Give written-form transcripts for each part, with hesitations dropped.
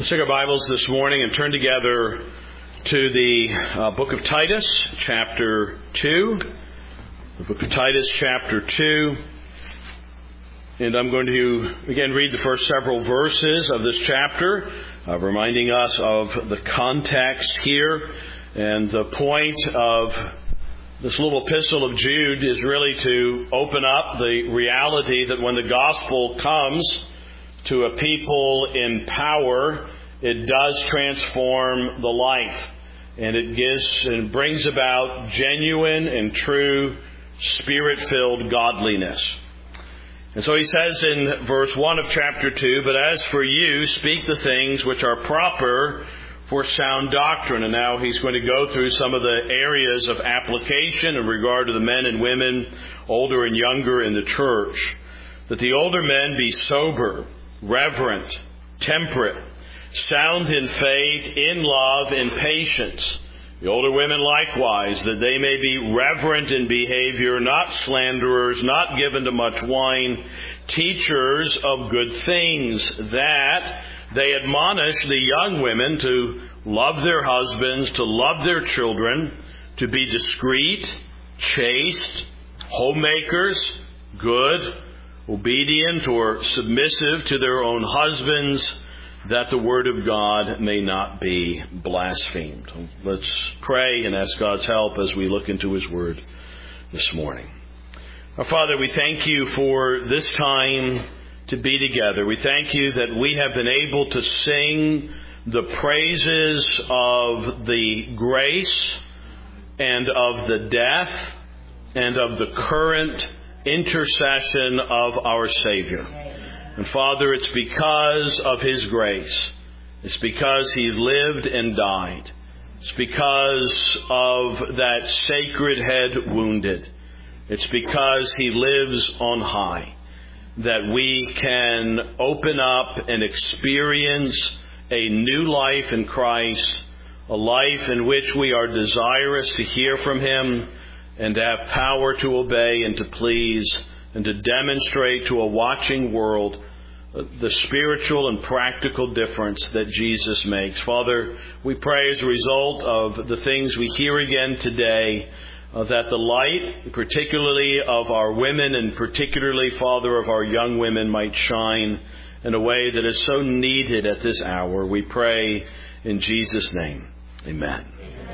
Let's take our Bibles this morning and turn together to the book of Titus, chapter 2. The book of Titus, chapter 2. And I'm going to, again, read the first several verses of this chapter, reminding us of the context here. And the point of this little epistle of Jude is really to open up the reality that when the gospel comes to a people in power, it does transform the life. And it gives and brings about genuine and true Spirit-filled godliness. And so he says in verse 1 of chapter 2, "But as for you, speak the things which are proper for sound doctrine." And now he's going to go through some of the areas of application in regard to the men and women, older and younger in the church. "That the older men be sober, reverent, temperate, sound in faith, in love, in patience. The older women likewise, that they may be reverent in behavior, not slanderers, not given to much wine, teachers of good things, that they admonish the young women to love their husbands, to love their children, to be discreet, chaste, homemakers, good, obedient or submissive to their own husbands, that the word of God may not be blasphemed." Let's pray and ask God's help as we look into His word this morning. Our Father, we thank you for this time to be together. We thank you that we have been able to sing the praises of the grace and of the death and of the current intercession of our Savior. And Father, it's because of His grace. It's because He lived and died. It's because of that sacred head wounded. It's because He lives on high that we can open up and experience a new life in Christ, a life in which we are desirous to hear from Him and to have power to obey and to please and to demonstrate to a watching world the spiritual and practical difference that Jesus makes. Father, we pray as a result of the things we hear again today, that the light, particularly of our women and particularly, Father, of our young women, might shine in a way that is so needed at this hour. We pray in Jesus' name. Amen.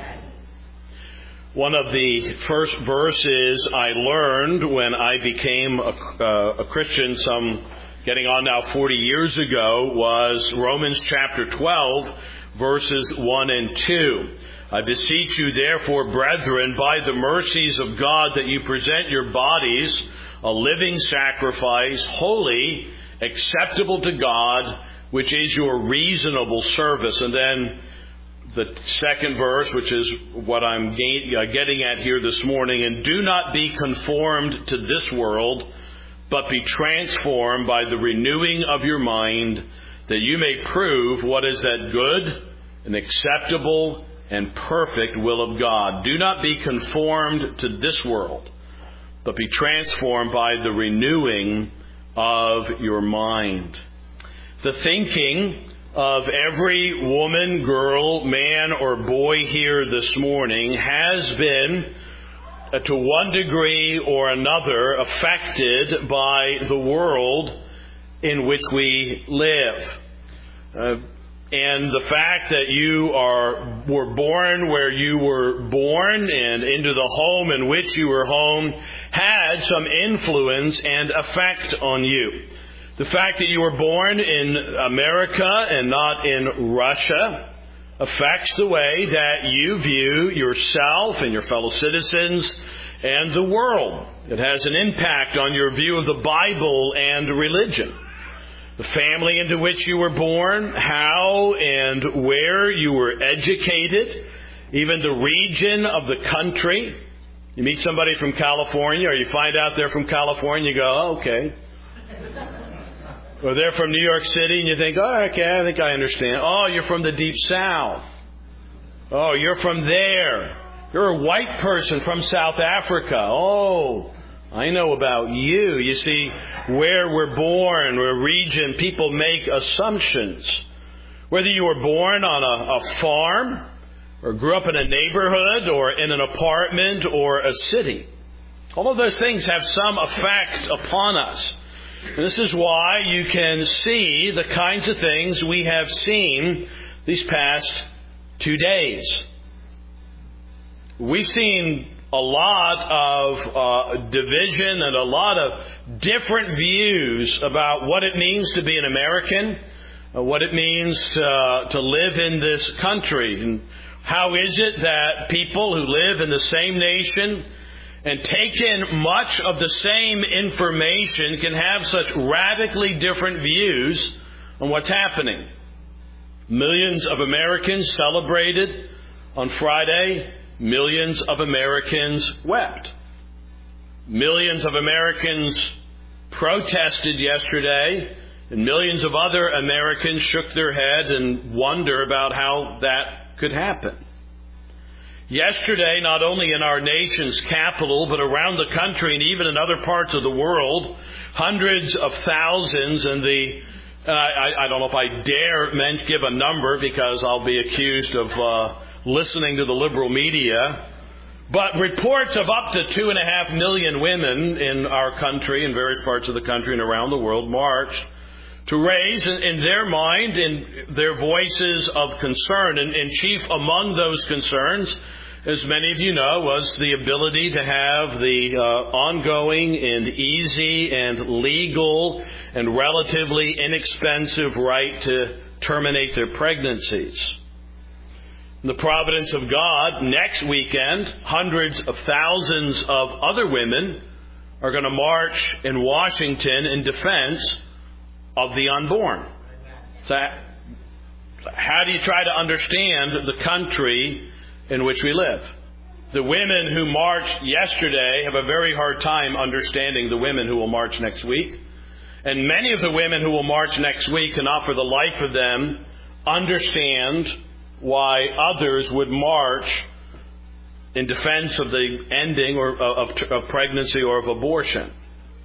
One of the first verses I learned when I became a Christian getting on now 40 years ago was Romans chapter 12, verses 1 and 2. "I beseech you therefore, brethren, by the mercies of God, that you present your bodies a living sacrifice, holy, acceptable to God, which is your reasonable service." And then the second verse, which is what I'm getting at here this morning, "And do not be conformed to this world, but be transformed by the renewing of your mind, that you may prove what is that good and acceptable and perfect will of God. Do not be conformed to this world, but be transformed by the renewing of your mind." The thinking of every woman, girl, man, or boy here this morning has been, to one degree or another, affected by the world in which we live. And the fact that you were born where you were born and into the home in which you were home had some influence and effect on you. The fact that you were born in America and not in Russia affects the way that you view yourself and your fellow citizens and the world. It has an impact on your view of the Bible and religion. The family into which you were born, how and where you were educated, even the region of the country. You meet somebody from California, or you find out they're from California, you go, "Oh, okay." Or they're from New York City, and you think, "Oh, okay, I think I understand." "Oh, you're from the Deep South. Oh, you're from there. You're a white person from South Africa. Oh, I know about you." You see, where we're born, where region, people make assumptions. Whether you were born on a farm, or grew up in a neighborhood, or in an apartment, or a city. All of those things have some effect upon us. And this is why you can see the kinds of things we have seen these past 2 days. We've seen a lot of division and a lot of different views about what it means to be an American, what it means to live in this country, and how is it that people who live in the same nation and take in much of the same information can have such radically different views on what's happening. Millions of Americans celebrated on Friday. Millions of Americans wept. Millions of Americans protested yesterday, and millions of other Americans shook their head and wonder about how that could happen. Yesterday, not only in our nation's capital, but around the country and even in other parts of the world, hundreds of thousands, and I don't know if I dare give a number because I'll be accused of listening to the liberal media, but reports of up to 2.5 million women in our country, in various parts of the country and around the world, marched to raise in their mind, in their voices of concern. And chief among those concerns, as many of you know, was the ability to have the ongoing and easy and legal and relatively inexpensive right to terminate their pregnancies. In the providence of God, next weekend, hundreds of thousands of other women are going to march in Washington in defense of the unborn. So how do you try to understand the country in which we live? The women who marched yesterday have a very hard time understanding the women who will march next week. And many of the women who will march next week cannot for the life of them understand why others would march in defense of the ending of pregnancy or of abortion.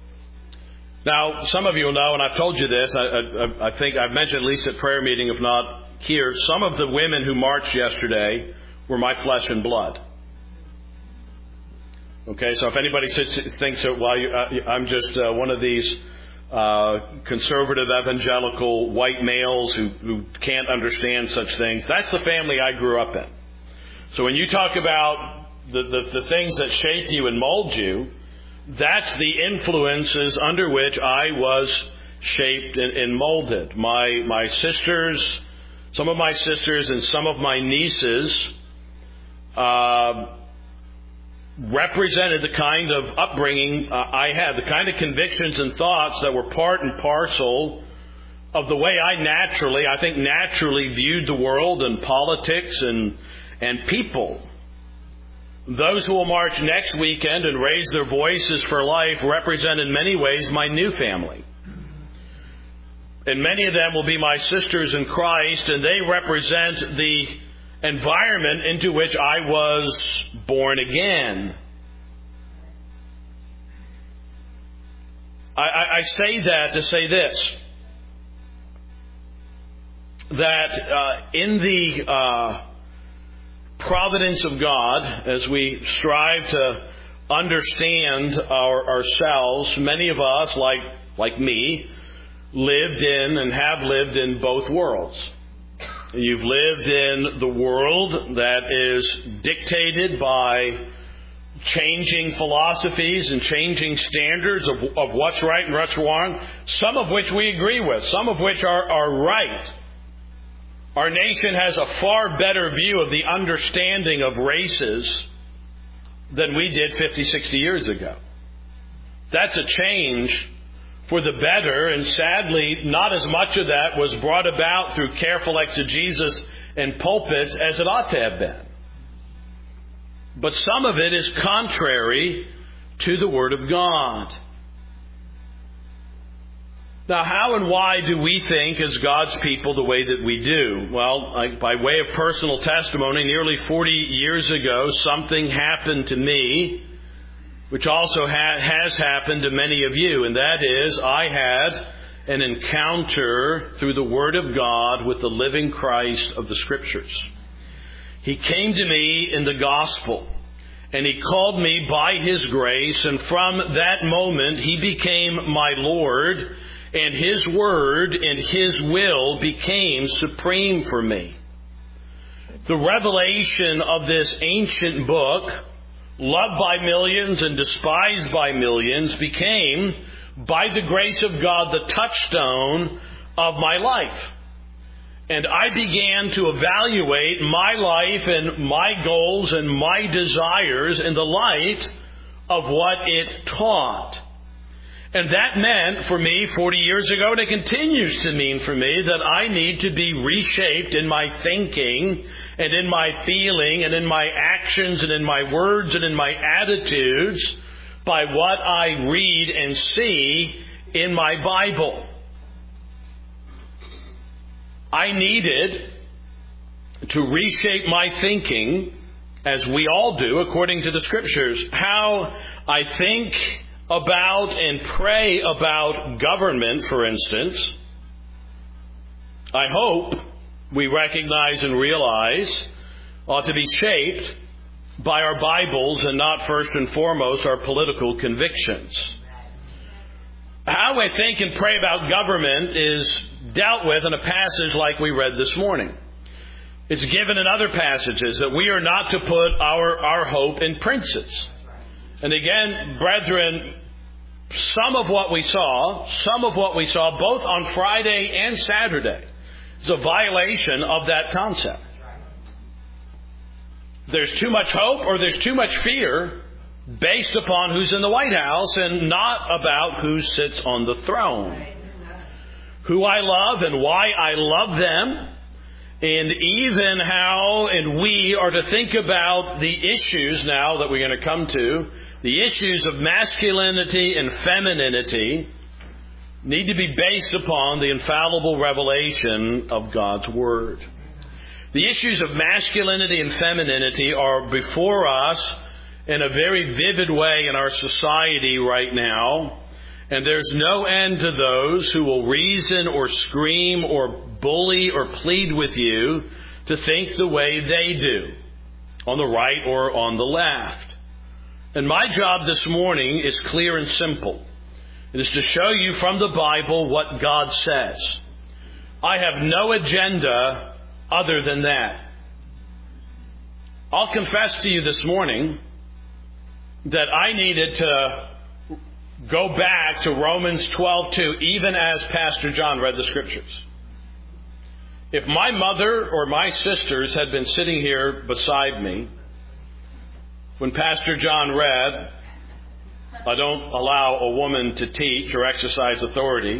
Now, some of you will know, and I've told you this, I think I've mentioned at least at prayer meeting, if not here, some of the women who marched yesterday were my flesh and blood. Okay, so if anybody thinks that, well, I'm just one of these conservative evangelical white males who can't understand such things, that's the family I grew up in. So when you talk about the things that shape you and mold you, that's the influences under which I was shaped and molded. My sisters, some of my sisters and some of my nieces represented the kind of upbringing I had, the kind of convictions and thoughts that were part and parcel of the way I naturally viewed the world and politics and people. Those who will march next weekend and raise their voices for life represent in many ways my new family. And many of them will be my sisters in Christ, and they represent the environment into which I was born again. I say that to say this, that in the providence of God, as we strive to understand ourselves, many of us, like me, lived in and have lived in both worlds. You've lived in the world that is dictated by changing philosophies and changing standards of what's right and what's wrong, some of which we agree with, some of which are right. Our nation has a far better view of the understanding of races than we did 50, 60 years ago. That's a change for the better, and sadly, not as much of that was brought about through careful exegesis and pulpits as it ought to have been. But some of it is contrary to the Word of God. Now, how and why do we think as God's people the way that we do? Well, by way of personal testimony, nearly 40 years ago, something happened to me, which also has happened to many of you, and that is I had an encounter through the Word of God with the living Christ of the Scriptures. He came to me in the gospel, and He called me by His grace, and from that moment He became my Lord, and His Word and His will became supreme for me. The revelation of this ancient book, loved by millions and despised by millions, became, by the grace of God, the touchstone of my life. And I began to evaluate my life and my goals and my desires in the light of what it taught. And that meant for me 40 years ago, and it continues to mean for me, that I need to be reshaped in my thinking and in my feeling and in my actions and in my words and in my attitudes by what I read and see in my Bible. I needed to reshape my thinking, as we all do, according to the Scriptures, how I think about and pray about government, for instance. I hope we recognize and realize ought to be shaped by our Bibles and not first and foremost our political convictions. How I think and pray about government is dealt with in a passage like we read this morning. It's given in other passages that we are not to put our hope in princes. And again, brethren, some of what we saw both on Friday and Saturday is a violation of that concept. There's too much hope or there's too much fear based upon who's in the White House and not about who sits on the throne. Who I love and why I love them, and even how and we are to think about the issues now that we're going to come to, the issues of masculinity and femininity need to be based upon the infallible revelation of God's Word. The issues of masculinity and femininity are before us in a very vivid way in our society right now. And there's no end to those who will reason or scream or bully or plead with you to think the way they do, on the right or on the left. And my job this morning is clear and simple. It is to show you from the Bible what God says. I have no agenda other than that. I'll confess to you this morning that I needed to go back to Romans 12:2, even as Pastor John read the Scriptures. If my mother or my sisters had been sitting here beside me when Pastor John read, I don't allow a woman to teach or exercise authority,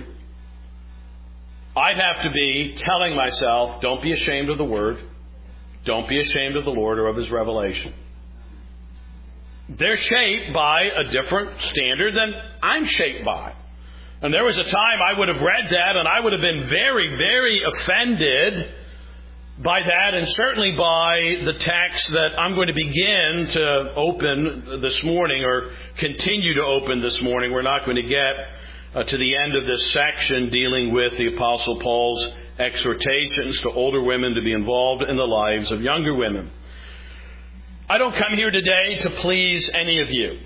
I'd have to be telling myself, don't be ashamed of the Word, don't be ashamed of the Lord or of His revelation. They're shaped by a different standard than I'm shaped by. And there was a time I would have read that and I would have been very, very offended by that, and certainly by the text that I'm going to begin to open this morning or continue to open this morning. We're not going to get to the end of this section dealing with the Apostle Paul's exhortations to older women to be involved in the lives of younger women. I don't come here today to please any of you.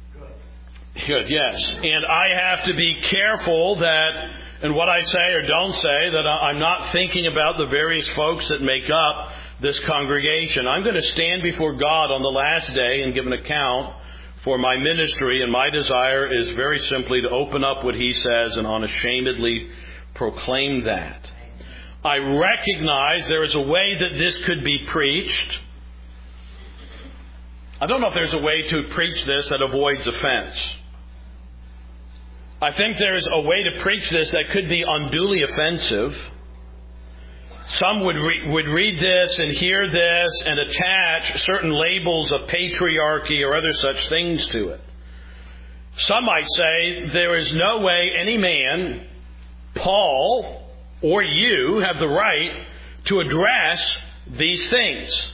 Good, yes. And I have to be careful that in what I say or don't say that I'm not thinking about the various folks that make up this congregation. I'm going to stand before God on the last day and give an account for my ministry, and my desire is very simply to open up what He says and unashamedly proclaim that. I recognize there is a way that this could be preached. I don't know if there's a way to preach this that avoids offense. I think there's a way to preach this that could be unduly offensive. Some would read this and hear this and attach certain labels of patriarchy or other such things to it. Some might say there is no way any man, Paul, or you have the right to address these things.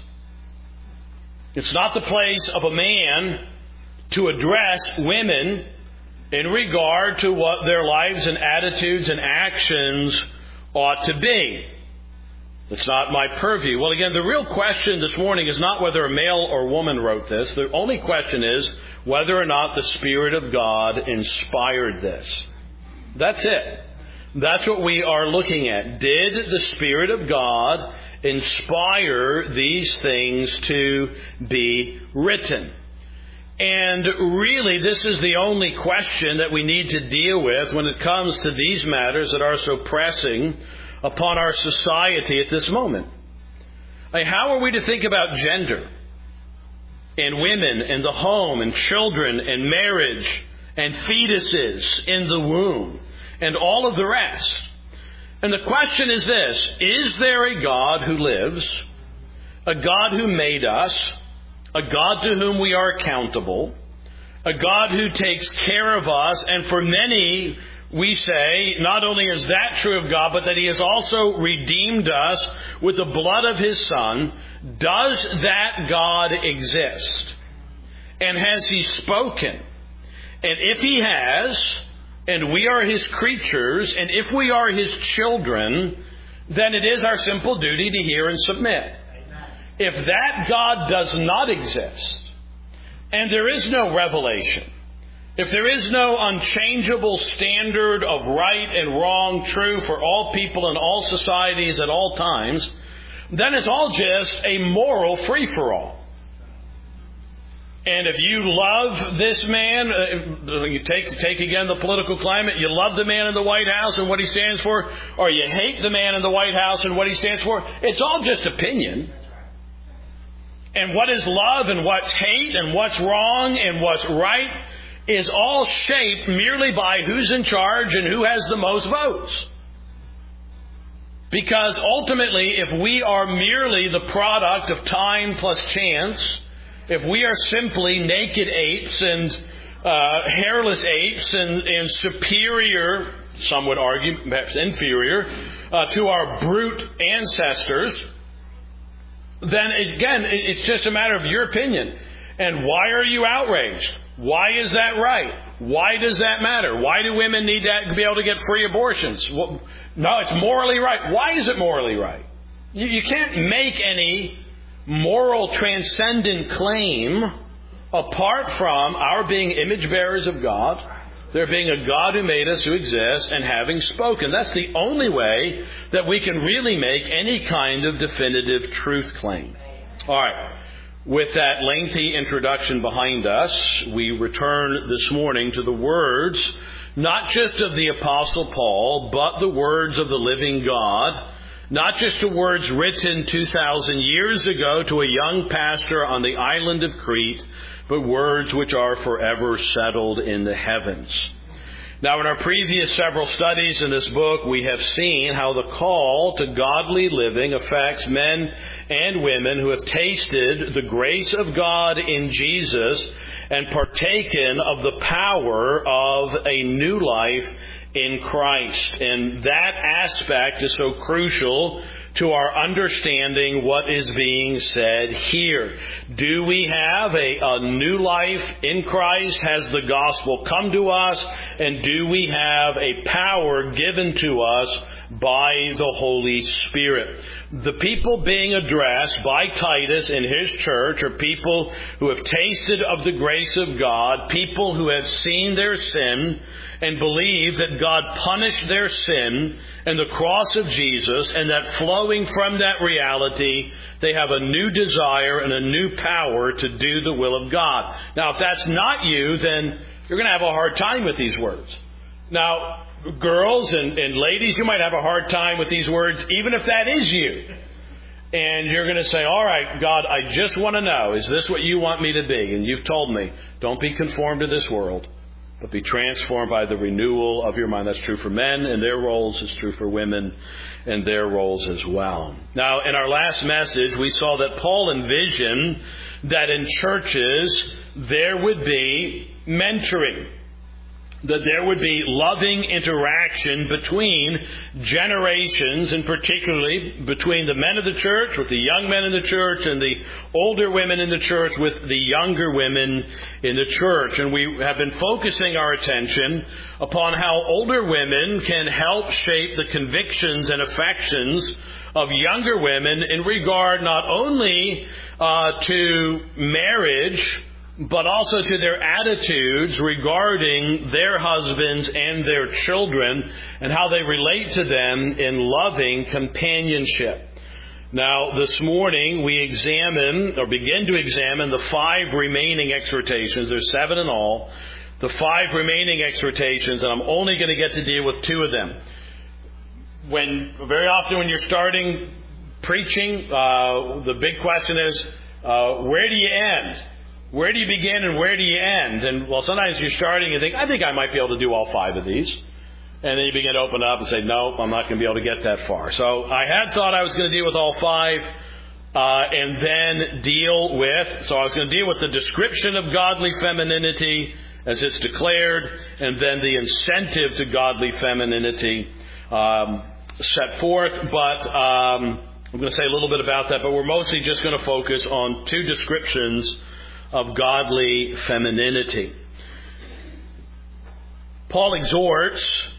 It's not the place of a man to address women in regard to what their lives and attitudes and actions ought to be. It's not my purview. Well, again, the real question this morning is not whether a male or woman wrote this. The only question is whether or not the Spirit of God inspired this. That's it. That's what we are looking at. Did the Spirit of God inspire these things to be written? And really, this is the only question that we need to deal with when it comes to these matters that are so pressing upon our society at this moment. How are we to think about gender and women and the home and children and marriage and fetuses in the womb and all of the rest? And the question is this: is there a God who lives, a God who made us, a God to whom we are accountable, a God who takes care of us, and for many we say not only is that true of God, but that He has also redeemed us with the blood of His Son? Does that God exist? And has He spoken? And if He has, and we are His creatures, and if we are His children, then it is our simple duty to hear and submit. If that God does not exist, and there is no revelation, if there is no unchangeable standard of right and wrong, true for all people in all societies at all times, then it's all just a moral free-for-all. And if you love this man, you take again the political climate, you love the man in the White House and what he stands for, or you hate the man in the White House and what he stands for, it's all just opinion. And what is love and what's hate and what's wrong and what's right is all shaped merely by who's in charge and who has the most votes. Because ultimately, if we are merely the product of time plus chance, if we are simply naked apes and hairless apes and superior, some would argue, perhaps inferior, to our brute ancestors, then again, it's just a matter of your opinion. And why are you outraged? Why is that right? Why does that matter? Why do women need to be able to get free abortions? Well, no, it's morally right. Why is it morally right? You can't make any moral transcendent claim apart from our being image bearers of God, there being a God who made us, who exists, and having spoken. That's the only way that we can really make any kind of definitive truth claim. All right. With that lengthy introduction behind us, we return this morning to the words, not just of the Apostle Paul, but the words of the living God. Not just the words written 2,000 years ago to a young pastor on the island of Crete, but words which are forever settled in the heavens. Now, in our previous several studies in this book, we have seen how the call to godly living affects men and women who have tasted the grace of God in Jesus and partaken of the power of a new life in Christ. And that aspect is so crucial to our understanding what is being said here. Do we have a new life in Christ? Has the gospel come to us? And do we have a power given to us by the Holy Spirit? The people being addressed by Titus in his church are people who have tasted of the grace of God, people who have seen their sin and believe that God punished their sin in the cross of Jesus, and that flowing from that reality, they have a new desire and a new power to do the will of God. Now, if that's not you, then you're going to have a hard time with these words. Now, girls and ladies, you might have a hard time with these words, even if that is you. And you're going to say, all right, God, I just want to know, is this what you want me to be? And you've told me, don't be conformed to this world, but be transformed by the renewal of your mind. That's true for men and their roles. It's true for women and their roles as well. Now, in our last message, we saw that Paul envisioned that in churches there would be mentoring. that there would be loving interaction between generations, and particularly between the men of the church with the young men in the church and the older women in the church with the younger women in the church. And we have been focusing our attention upon how older women can help shape the convictions and affections of younger women in regard not only to marriage, but also to their attitudes regarding their husbands and their children and how they relate to them in loving companionship. Now, this morning we begin to examine the 5 remaining exhortations. There's 7 in all. The 5 remaining exhortations, and I'm only going to get to deal with 2 of them. Very often when you're starting preaching, the big question is, where do you end? Where do you begin and where do you end? And sometimes you're starting and think, I think I might be able to do all 5 of these. And then you begin to open up and say, no, I'm not going to be able to get that far. So I had thought I was going to deal with all 5 and then so I was going to deal with the description of godly femininity as it's declared, and then the incentive to godly femininity set forth. But I'm going to say a little bit about that, but we're mostly just going to focus on 2 descriptions of godly femininity. Paul exhorts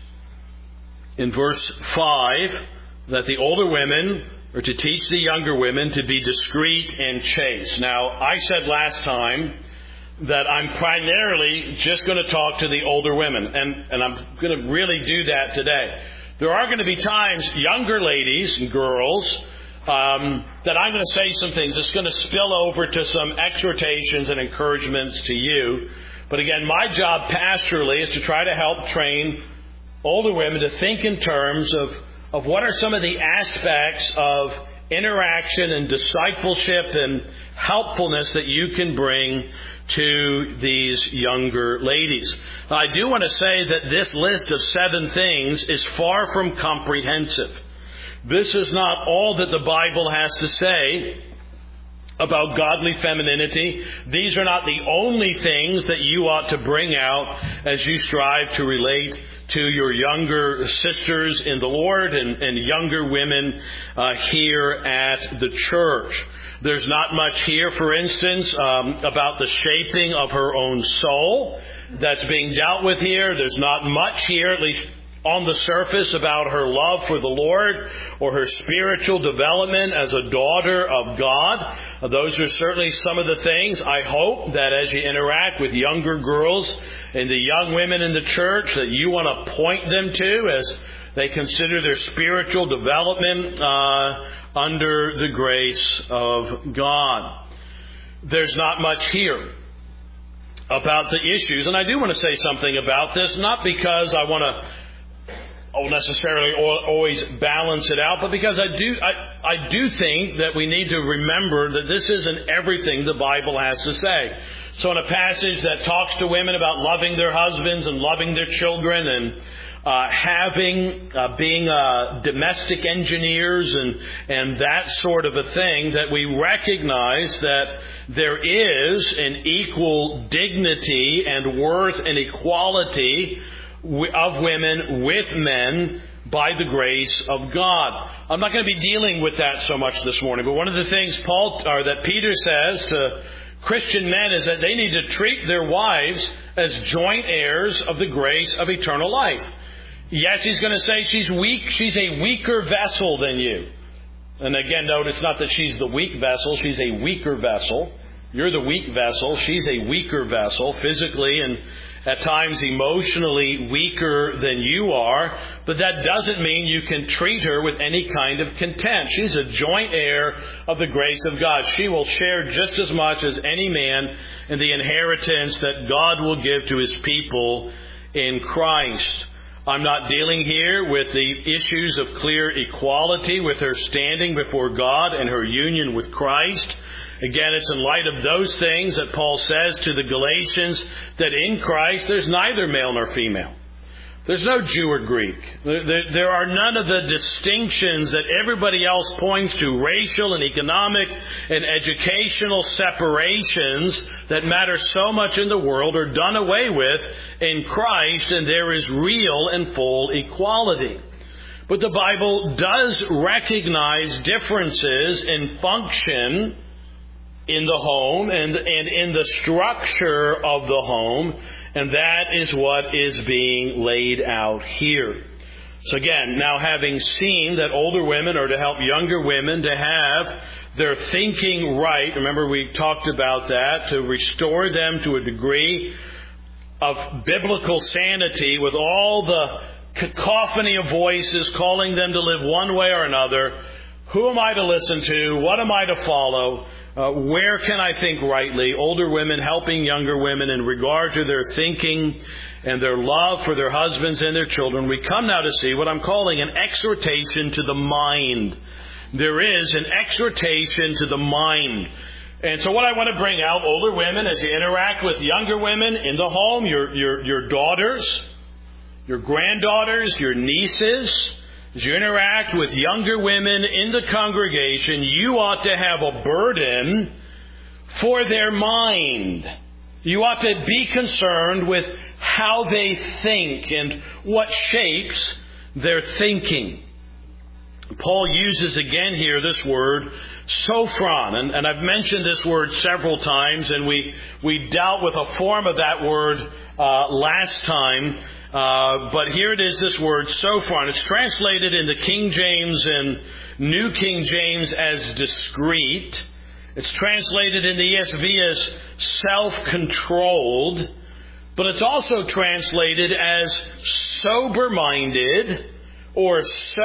in verse 5 that the older women are to teach the younger women to be discreet and chaste. Now, I said last time that I'm primarily just going to talk to the older women, and I'm going to really do that today. There are going to be times, younger ladies and girls, that I'm going to say some things that's going to spill over to some exhortations and encouragements to you. But again, my job pastorally is to try to help train older women to think in terms of what are some of the aspects of interaction and discipleship and helpfulness that you can bring to these younger ladies. Now, I do want to say that this list of 7 things is far from comprehensive. This is not all that the Bible has to say about godly femininity. These are not the only things that you ought to bring out as you strive to relate to your younger sisters in the Lord and younger women here at the church. There's not much here, for instance, about the shaping of her own soul that's being dealt with here. There's not much here, at least on the surface, about her love for the Lord or her spiritual development as a daughter of God. Those are certainly some of the things I hope that as you interact with younger girls and the young women in the church that you want to point them to as they consider their spiritual development under the grace of God. There's not much here about the issues, and I do want to say something about this, not because I want to necessarily always balance it out, but because I do think that we need to remember that this isn't everything the Bible has to say. So in a passage that talks to women about loving their husbands and loving their children and being domestic engineers and that sort of a thing, that we recognize that there is an equal dignity and worth and equality of women with men by the grace of God. I'm not going to be dealing with that so much this morning, but one of the things that Peter says to Christian men is that they need to treat their wives as joint heirs of the grace of eternal life. Yes, he's going to say she's weak. She's a weaker vessel than you. And again, notice not that she's the weak vessel. She's a weaker vessel. You're the weak vessel. She's a weaker vessel, physically and at times emotionally weaker than you are, but that doesn't mean you can treat her with any kind of contempt. She's a joint heir of the grace of God. She will share just as much as any man in the inheritance that God will give to His people in Christ. I'm not dealing here with the issues of clear equality with her standing before God and her union with Christ. Again, it's in light of those things that Paul says to the Galatians that in Christ there's neither male nor female. There's no Jew or Greek. There are none of the distinctions that everybody else points to, racial and economic and educational separations that matter so much in the world are done away with in Christ, and there is real and full equality. But the Bible does recognize differences in function in the home and in the structure of the home, and that is what is being laid out here. So again, now having seen that older women are to help younger women to have their thinking right, remember we talked about that, to restore them to a degree of biblical sanity with all the cacophony of voices calling them to live one way or another. Who am I to listen to? What am I to follow? Where can I think rightly? Older women helping younger women in regard to their thinking and their love for their husbands and their children. We come now to see what I'm calling an exhortation to the mind. There is an exhortation to the mind. And so what I want to bring out, older women, as you interact with younger women in the home, your daughters, your granddaughters, your nieces, as you interact with younger women in the congregation, you ought to have a burden for their mind. You ought to be concerned with how they think and what shapes their thinking. Paul uses again here this word, sophron, and I've mentioned this word several times, and we dealt with a form of that word last time. But here it is, this word, sophron. It's translated in the King James and New King James as discreet. It's translated in the ESV as self-controlled. But it's also translated as sober-minded or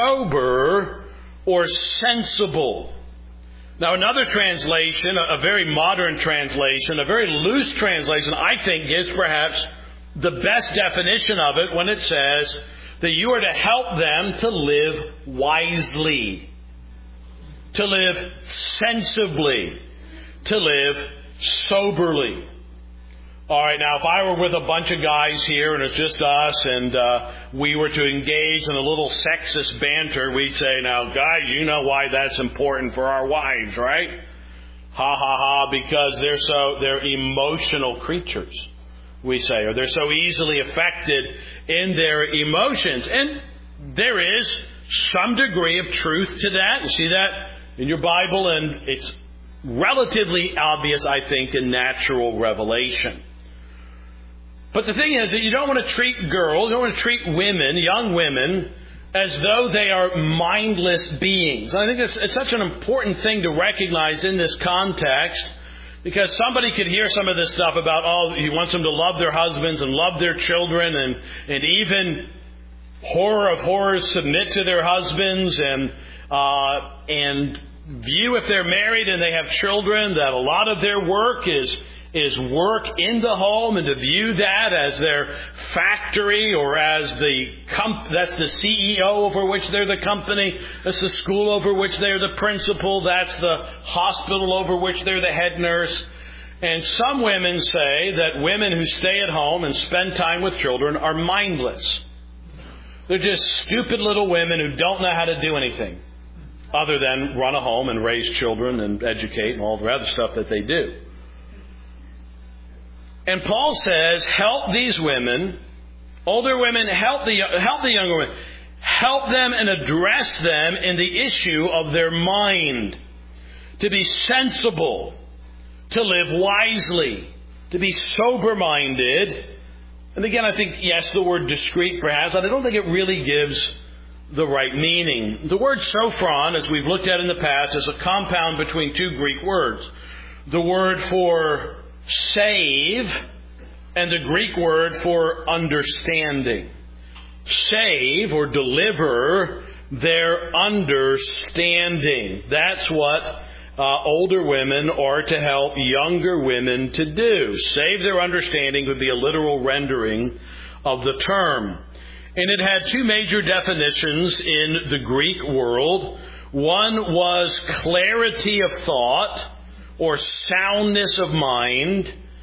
sober or sensible. Now another translation, a very modern translation, a very loose translation, I think gives perhaps the best definition of it when it says that you are to help them to live wisely, to live sensibly, to live soberly. All right, now if I were with a bunch of guys here and it's just us and we were to engage in a little sexist banter, we'd say, now guys, you know why that's important for our wives, right? Ha ha ha, because they're emotional creatures, we say, or they're so easily affected in their emotions. And there is some degree of truth to that. You see that in your Bible, and it's relatively obvious, I think, in natural revelation. But the thing is that you don't want to treat girls, you don't want to treat women, young women, as though they are mindless beings. And I think it's such an important thing to recognize in this context, because somebody could hear some of this stuff about, he wants them to love their husbands and love their children and even, horror of horrors, submit to their husbands and view, if they're married and they have children, that a lot of their work is work in the home, and to view that as their factory or as that's the CEO over which they're the company, that's the school over which they're the principal, that's the hospital over which they're the head nurse. And some women say that women who stay at home and spend time with children are mindless. They're just stupid little women who don't know how to do anything other than run a home and raise children and educate and all the other stuff that they do. And Paul says, help these women, older women, help the younger women. Help them and address them in the issue of their mind. To be sensible, to live wisely, to be sober-minded. And again, I think, yes, the word discreet perhaps, but I don't think it really gives the right meaning. The word sophron, as we've looked at in the past, is a compound between two Greek words. The word for save and the Greek word for understanding. Save or deliver their understanding. That's what older women are to help younger women to do. Save their understanding would be a literal rendering of the term. And it had two major definitions in the Greek world. One was clarity of thought, or soundness of mind.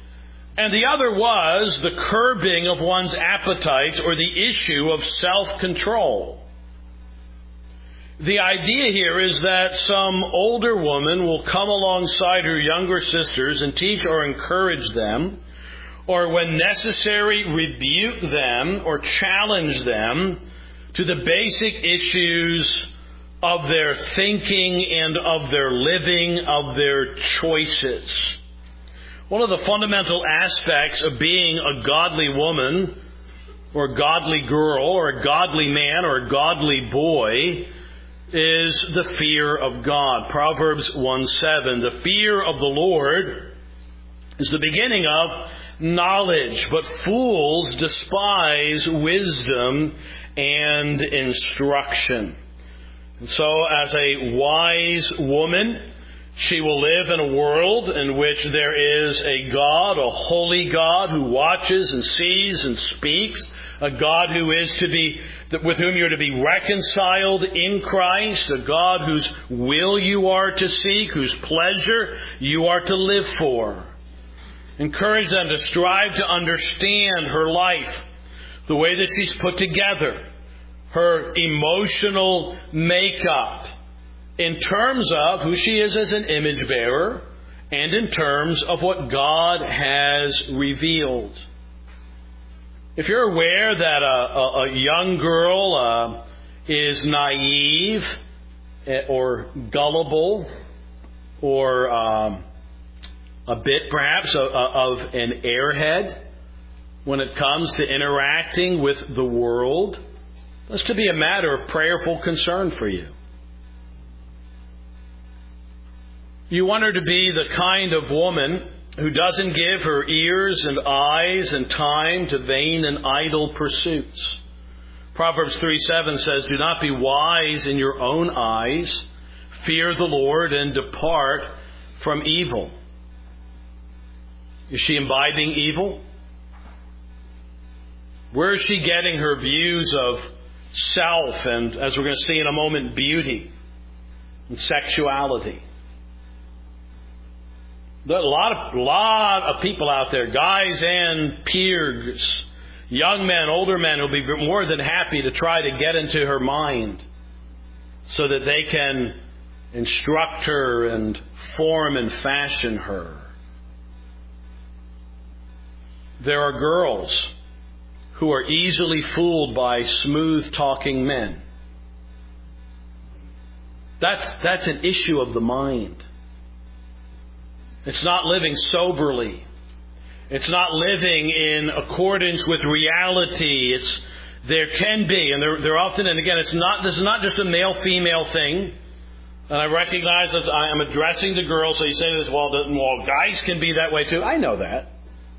And the other was the curbing of one's appetites, or the issue of self-control. The idea here is that some older woman will come alongside her younger sisters and teach or encourage them, or when necessary, rebuke them or challenge them to the basic issues of their thinking and of their living, of their choices. One of the fundamental aspects of being a godly woman, or a godly girl, or a godly man, or a godly boy, is the fear of God. Proverbs 1:7. The fear of the Lord is the beginning of knowledge, but fools despise wisdom and instruction. And so, as a wise woman, she will live in a world in which there is a God, a holy God, who watches and sees and speaks, a God who is to be, with whom you are to be reconciled in Christ, a God whose will you are to seek, whose pleasure you are to live for. Encourage them to strive to understand her life, the way that she's put together, her emotional makeup, in terms of who she is as an image bearer, and in terms of what God has revealed. If you're aware that a young girl is naive or gullible, or a bit perhaps of an airhead when it comes to interacting with the world, that's to be a matter of prayerful concern for you. You want her to be the kind of woman who doesn't give her ears and eyes and time to vain and idle pursuits. Proverbs 3:7 says, "Do not be wise in your own eyes. Fear the Lord and depart from evil." Is she imbibing evil? Where is she getting her views of self and, as we're going to see in a moment, beauty and sexuality? There are a lot of people out there, guys and peers, young men, older men, who will be more than happy to try to get into her mind so that they can instruct her and form and fashion her. There are girls who are easily fooled by smooth-talking men. That's an issue of the mind. It's not living soberly. It's not living in accordance with reality. There can be, and there often, and again, this is not just a male-female thing. And I recognize that I am addressing the girls, so you say this, well, guys can be that way too. I know that.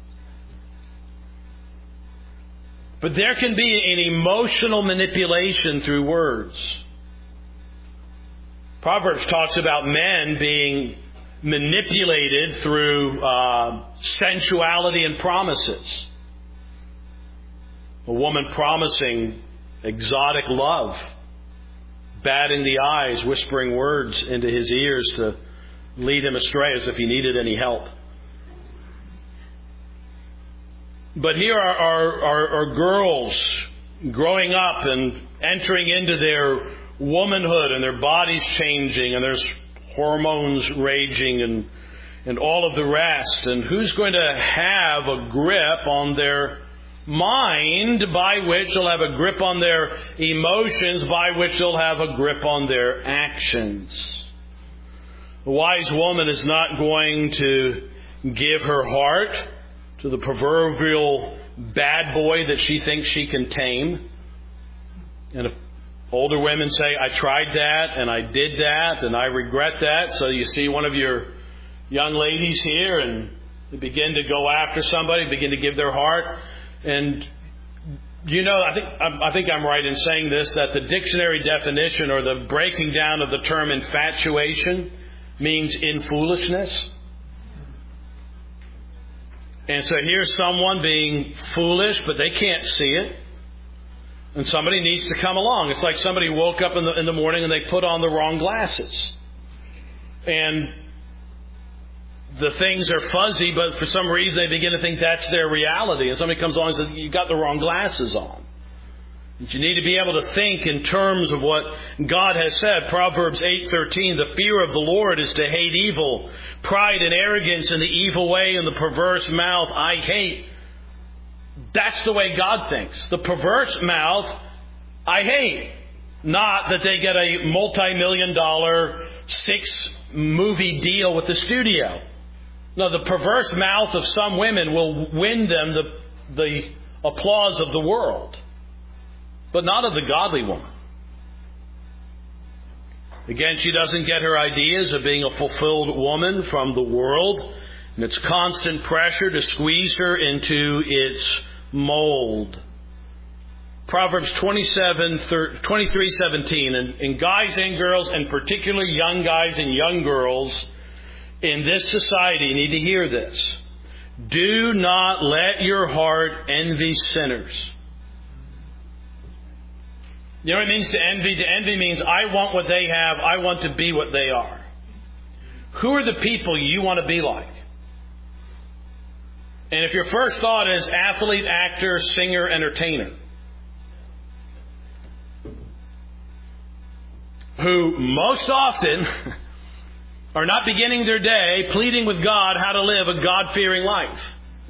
But there can be an emotional manipulation through words. Proverbs talks about men being manipulated through sensuality and promises. A woman promising exotic love, batting the eyes, whispering words into his ears to lead him astray as if he needed any help. But here are girls growing up and entering into their womanhood, and their bodies changing, and there's hormones raging and all of the rest. And who's going to have a grip on their mind, by which they'll have a grip on their emotions, by which they'll have a grip on their actions? A wise woman is not going to give her heart to the proverbial bad boy that she thinks she can tame. And if older women say, I tried that, and I did that, and I regret that, so you see one of your young ladies here, and they begin to go after somebody, begin to give their heart. And I think I'm right in saying this, that the dictionary definition, or the breaking down of the term infatuation, means in foolishness. And so here's someone being foolish, but they can't see it. And somebody needs to come along. It's like somebody woke up in the morning and they put on the wrong glasses. And the things are fuzzy, but for some reason they begin to think that's their reality. And somebody comes along and says, you've got the wrong glasses on. You need to be able to think in terms of what God has said. Proverbs 8:13, the fear of the Lord is to hate evil. Pride and arrogance and the evil way and the perverse mouth I hate. That's the way God thinks. The perverse mouth I hate. Not that they get a multi-million-dollar 6-movie deal with the studio. No, the perverse mouth of some women will win them the applause of the world, but not of the godly woman. Again, she doesn't get her ideas of being a fulfilled woman from the world, and it's constant pressure to squeeze her into its mold. Proverbs 23:17, and guys and girls, and particularly young guys and young girls in this society need to hear this. Do not let your heart envy sinners. You know what it means to envy? To envy means I want what they have. I want to be what they are. Who are the people you want to be like? And if your first thought is athlete, actor, singer, entertainer, who most often are not beginning their day pleading with God how to live a God-fearing life.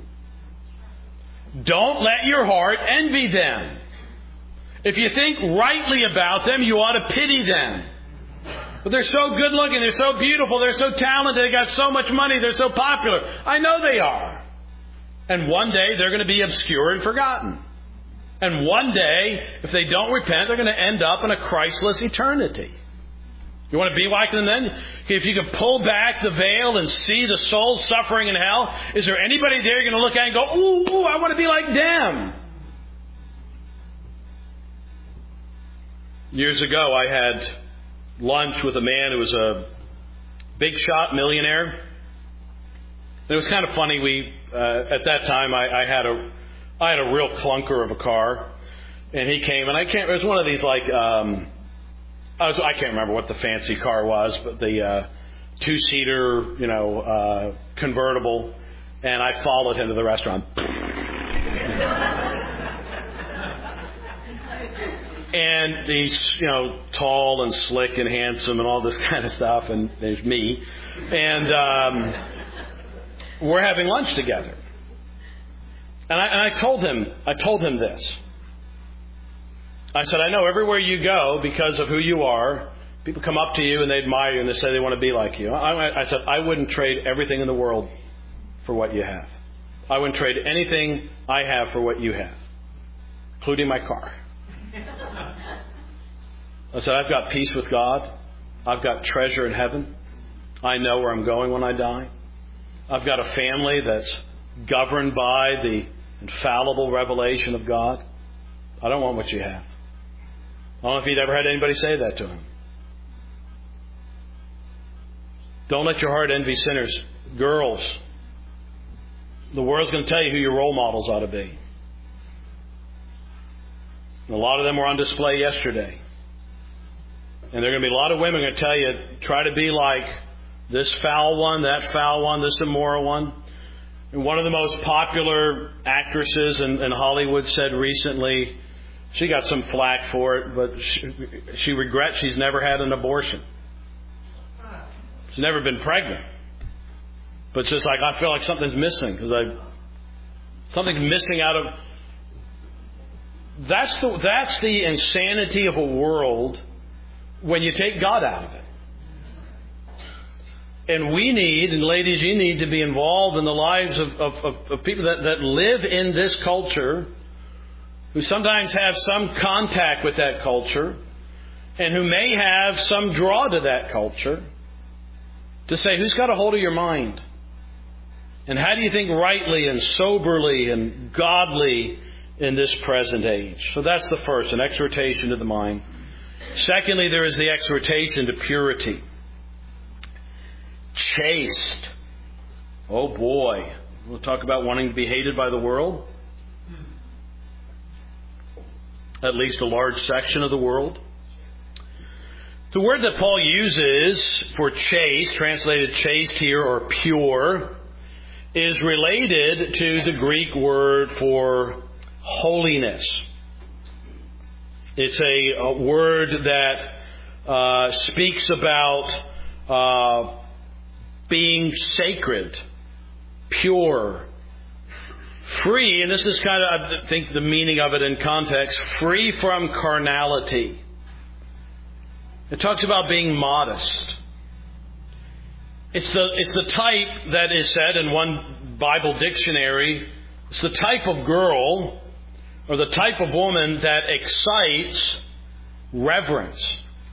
Don't let your heart envy them. If you think rightly about them, you ought to pity them. But they're so good looking, they're so beautiful, they're so talented, they got so much money, they're so popular. I know they are. And one day they're going to be obscure and forgotten. And one day, if they don't repent, they're going to end up in a Christless eternity. You want to be like them then? If you could pull back the veil and see the soul suffering in hell, is there anybody there you're going to look at and go, ooh, I want to be like them? Years ago, I had lunch with a man who was a big shot millionaire. And it was kind of funny. At that time, I had a real clunker of a car, and he came, and it was one of these I can't remember what the fancy car was, but the 2-seater, convertible, and I followed him to the restaurant. And he's, tall and slick and handsome and all this kind of stuff, and there's me. And we're having lunch together. And I told him this. I said, I know everywhere you go, because of who you are, people come up to you and they admire you and they say they want to be like you. I said, I wouldn't trade everything in the world for what you have. I wouldn't trade anything I have for what you have, including my car. I said, I've got peace with God. I've got treasure in heaven. I know where I'm going when I die. I've got a family that's governed by the infallible revelation of God. I don't want what you have. I don't know if he'd ever had anybody say that to him. Don't let your heart envy sinners. Girls, the world's going to tell you who your role models ought to be. And a lot of them were on display yesterday. And there are going to be a lot of women going to tell you, try to be like this foul one, that foul one, this immoral one. And one of the most popular actresses in Hollywood said recently, she got some flack for it, but she regrets she's never had an abortion. She's never been pregnant. But it's just like, I feel like something's missing, because something's missing out of... That's the insanity of a world when you take God out of it. And we need, and ladies, you need to be involved in the lives of people that live in this culture, who sometimes have some contact with that culture, and who may have some draw to that culture, to say, who's got a hold of your mind? And how do you think rightly and soberly and godly in this present age? So that's the first, an exhortation to the mind. Secondly, there is the exhortation to purity. Chaste. Oh boy. We'll talk about wanting to be hated by the world. At least a large section of the world. The word that Paul uses for chaste, translated chaste here or pure, is related to the Greek word for holiness. It's a word that speaks about being sacred, pure, free, and this is kind of, I think, the meaning of it in context, free from carnality. It talks about being modest. It's the type that is said in one Bible dictionary, it's the type of girl or the type of woman that excites reverence.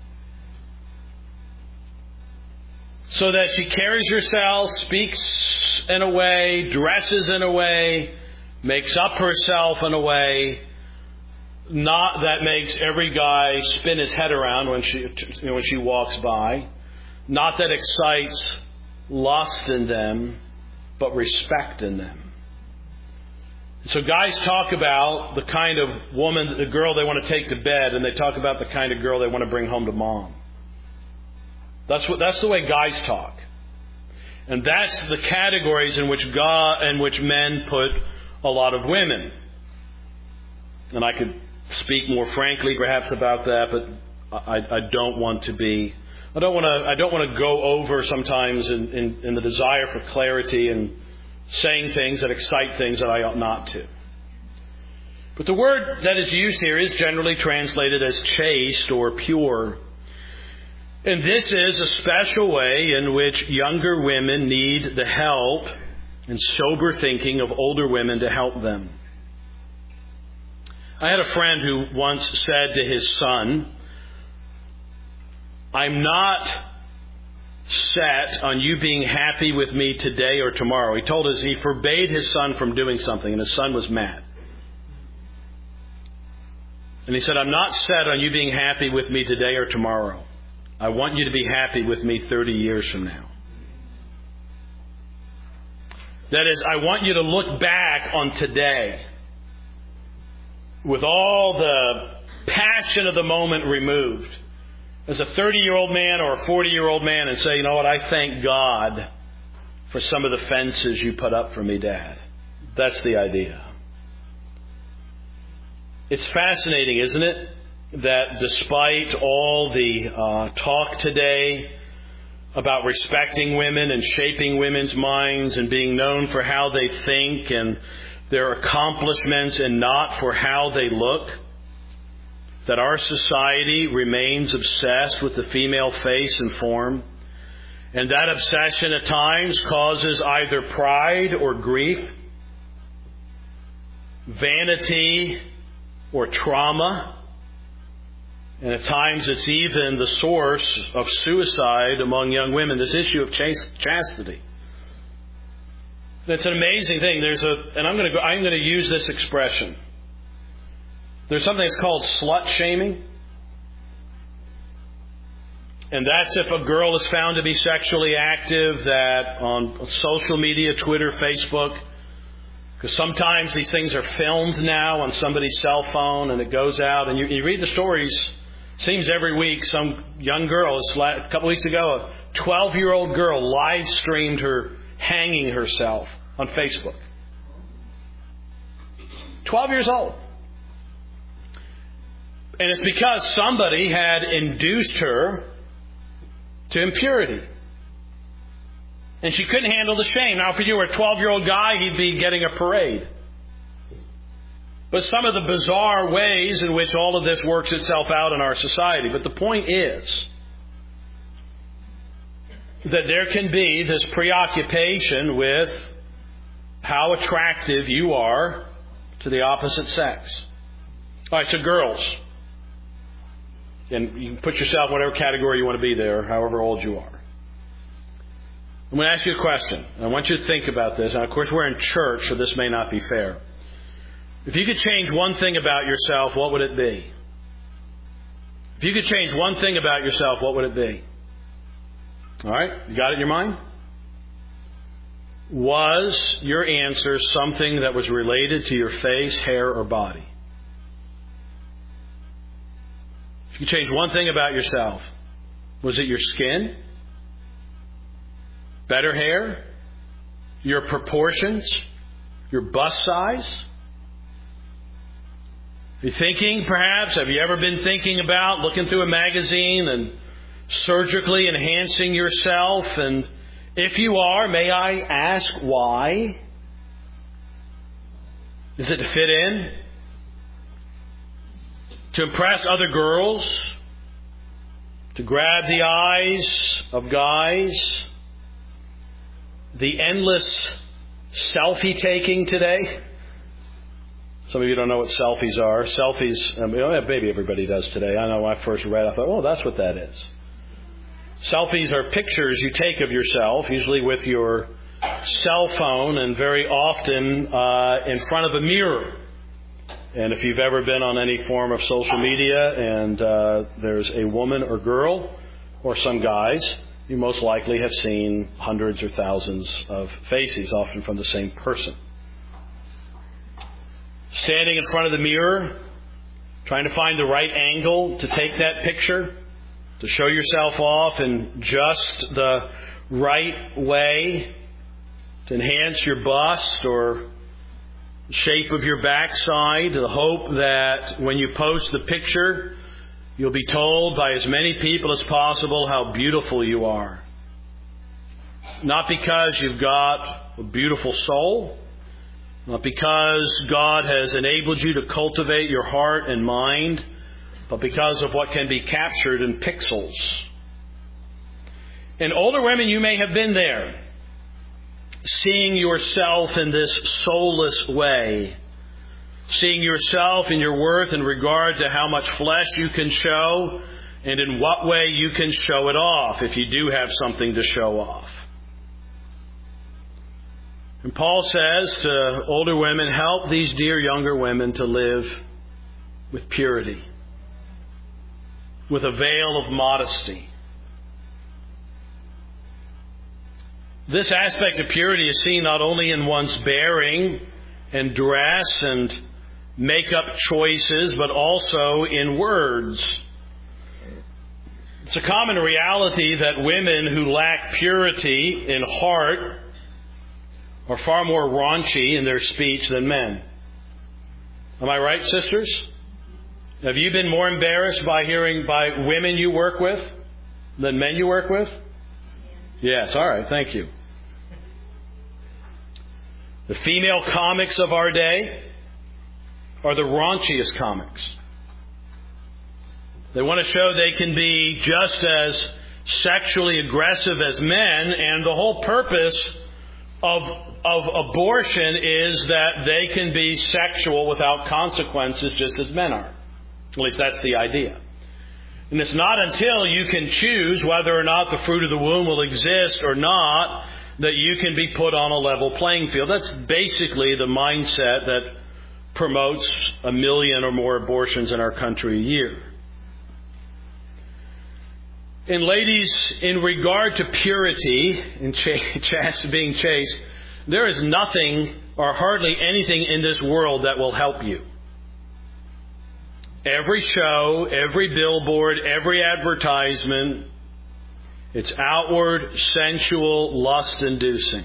So that she carries herself, speaks in a way, dresses in a way, makes up herself in a way, not that makes every guy spin his head around when she walks by. Not that excites lust in them, but respect in them. So guys talk about the kind of woman, the girl they want to take to bed, and they talk about the kind of girl they want to bring home to mom. That's the way guys talk. And that's the categories in which men put a lot of women. And I could speak more frankly perhaps about that, but I don't want to go over sometimes in the desire for clarity and saying things that excite things that I ought not to. But the word that is used here is generally translated as chaste or pure. And this is a special way in which younger women need the help and sober thinking of older women to help them. I had a friend who once said to his son, "I'm not set on you being happy with me today or tomorrow." He forbade his son from doing something, and his son was mad. And he said, "I'm not set on you being happy with me today or tomorrow. I want you to be happy with me 30 years from now." That is, I want you to look back on today with all the passion of the moment removed as a 30-year-old man or a 40-year-old man and say, "You know what, I thank God for some of the fences you put up for me, Dad." That's the idea. It's fascinating, isn't it, that despite all the talk today about respecting women and shaping women's minds and being known for how they think and their accomplishments and not for how they look, that our society remains obsessed with the female face and form, and that obsession at times causes either pride or grief, vanity or trauma, and at times it's even the source of suicide among young women, this issue of chastity. It's an amazing thing. I'm going to use this expression. There's something that's called slut shaming. And that's if a girl is found to be sexually active, that on social media, Twitter, Facebook, because sometimes these things are filmed now on somebody's cell phone and it goes out and you read the stories. Seems every week some young girl, a couple weeks ago, a 12-year-old girl live streamed her hanging herself on Facebook. 12 years old. And it's because somebody had induced her to impurity. And she couldn't handle the shame. Now, if you were a 12-year-old guy, he'd be getting a parade. But some of the bizarre ways in which all of this works itself out in our society. But the point is that there can be this preoccupation with how attractive you are to the opposite sex. All right, so girls. And you can put yourself in whatever category you want to be there, however old you are. I'm going to ask you a question. I want you to think about this. And of course, we're in church, so this may not be fair. If you could change one thing about yourself, what would it be? If you could change one thing about yourself, what would it be? All right? You got it in your mind? Was your answer something that was related to your face, hair, or body? If you could change one thing about yourself, Was it your skin? Better hair? Your proportions? Your bust size? Are you thinking, perhaps? Have you ever been thinking about looking through a magazine and surgically enhancing yourself? And if you are, may I ask why? Is it to fit in? To impress other girls? To grab the eyes of guys? The endless selfie taking today? Some of you don't know what selfies are. Selfies, maybe everybody does today. I know when I first read it, I thought, oh, that's what that is. Selfies are pictures you take of yourself, usually with your cell phone, and very often in front of a mirror. And if you've ever been on any form of social media and there's a woman or girl or some guys, you most likely have seen hundreds or thousands of faces, often from the same person. Standing in front of the mirror, trying to find the right angle to take that picture, to show yourself off in just the right way, to enhance your bust or the shape of your backside, the hope that when you post the picture, you'll be told by as many people as possible how beautiful you are. Not because you've got a beautiful soul, not because God has enabled you to cultivate your heart and mind, but because of what can be captured in pixels. And older women, you may have been there, seeing yourself in this soulless way, seeing yourself in your worth in regard to how much flesh you can show and in what way you can show it off, if you do have something to show off. And Paul says to older women, help these dear younger women to live with purity, with a veil of modesty. This aspect of purity is seen not only in one's bearing and dress and makeup choices, but also in words. It's a common reality that women who lack purity in heart are far more raunchy in their speech than men. Am I right, sisters? Have you been more embarrassed by women you work with than men you work with? Yes, all right, thank you. The female comics of our day are the raunchiest comics. They want to show they can be just as sexually aggressive as men, and the whole purpose of abortion is that they can be sexual without consequences just as men are. At least that's the idea. And it's not until you can choose whether or not the fruit of the womb will exist or not that you can be put on a level playing field. That's basically the mindset that promotes 1 million or more abortions in our country a year. And ladies, in regard to purity and being chaste, there is nothing or hardly anything in this world that will help you. Every show, every billboard, every advertisement, it's outward, sensual, lust-inducing.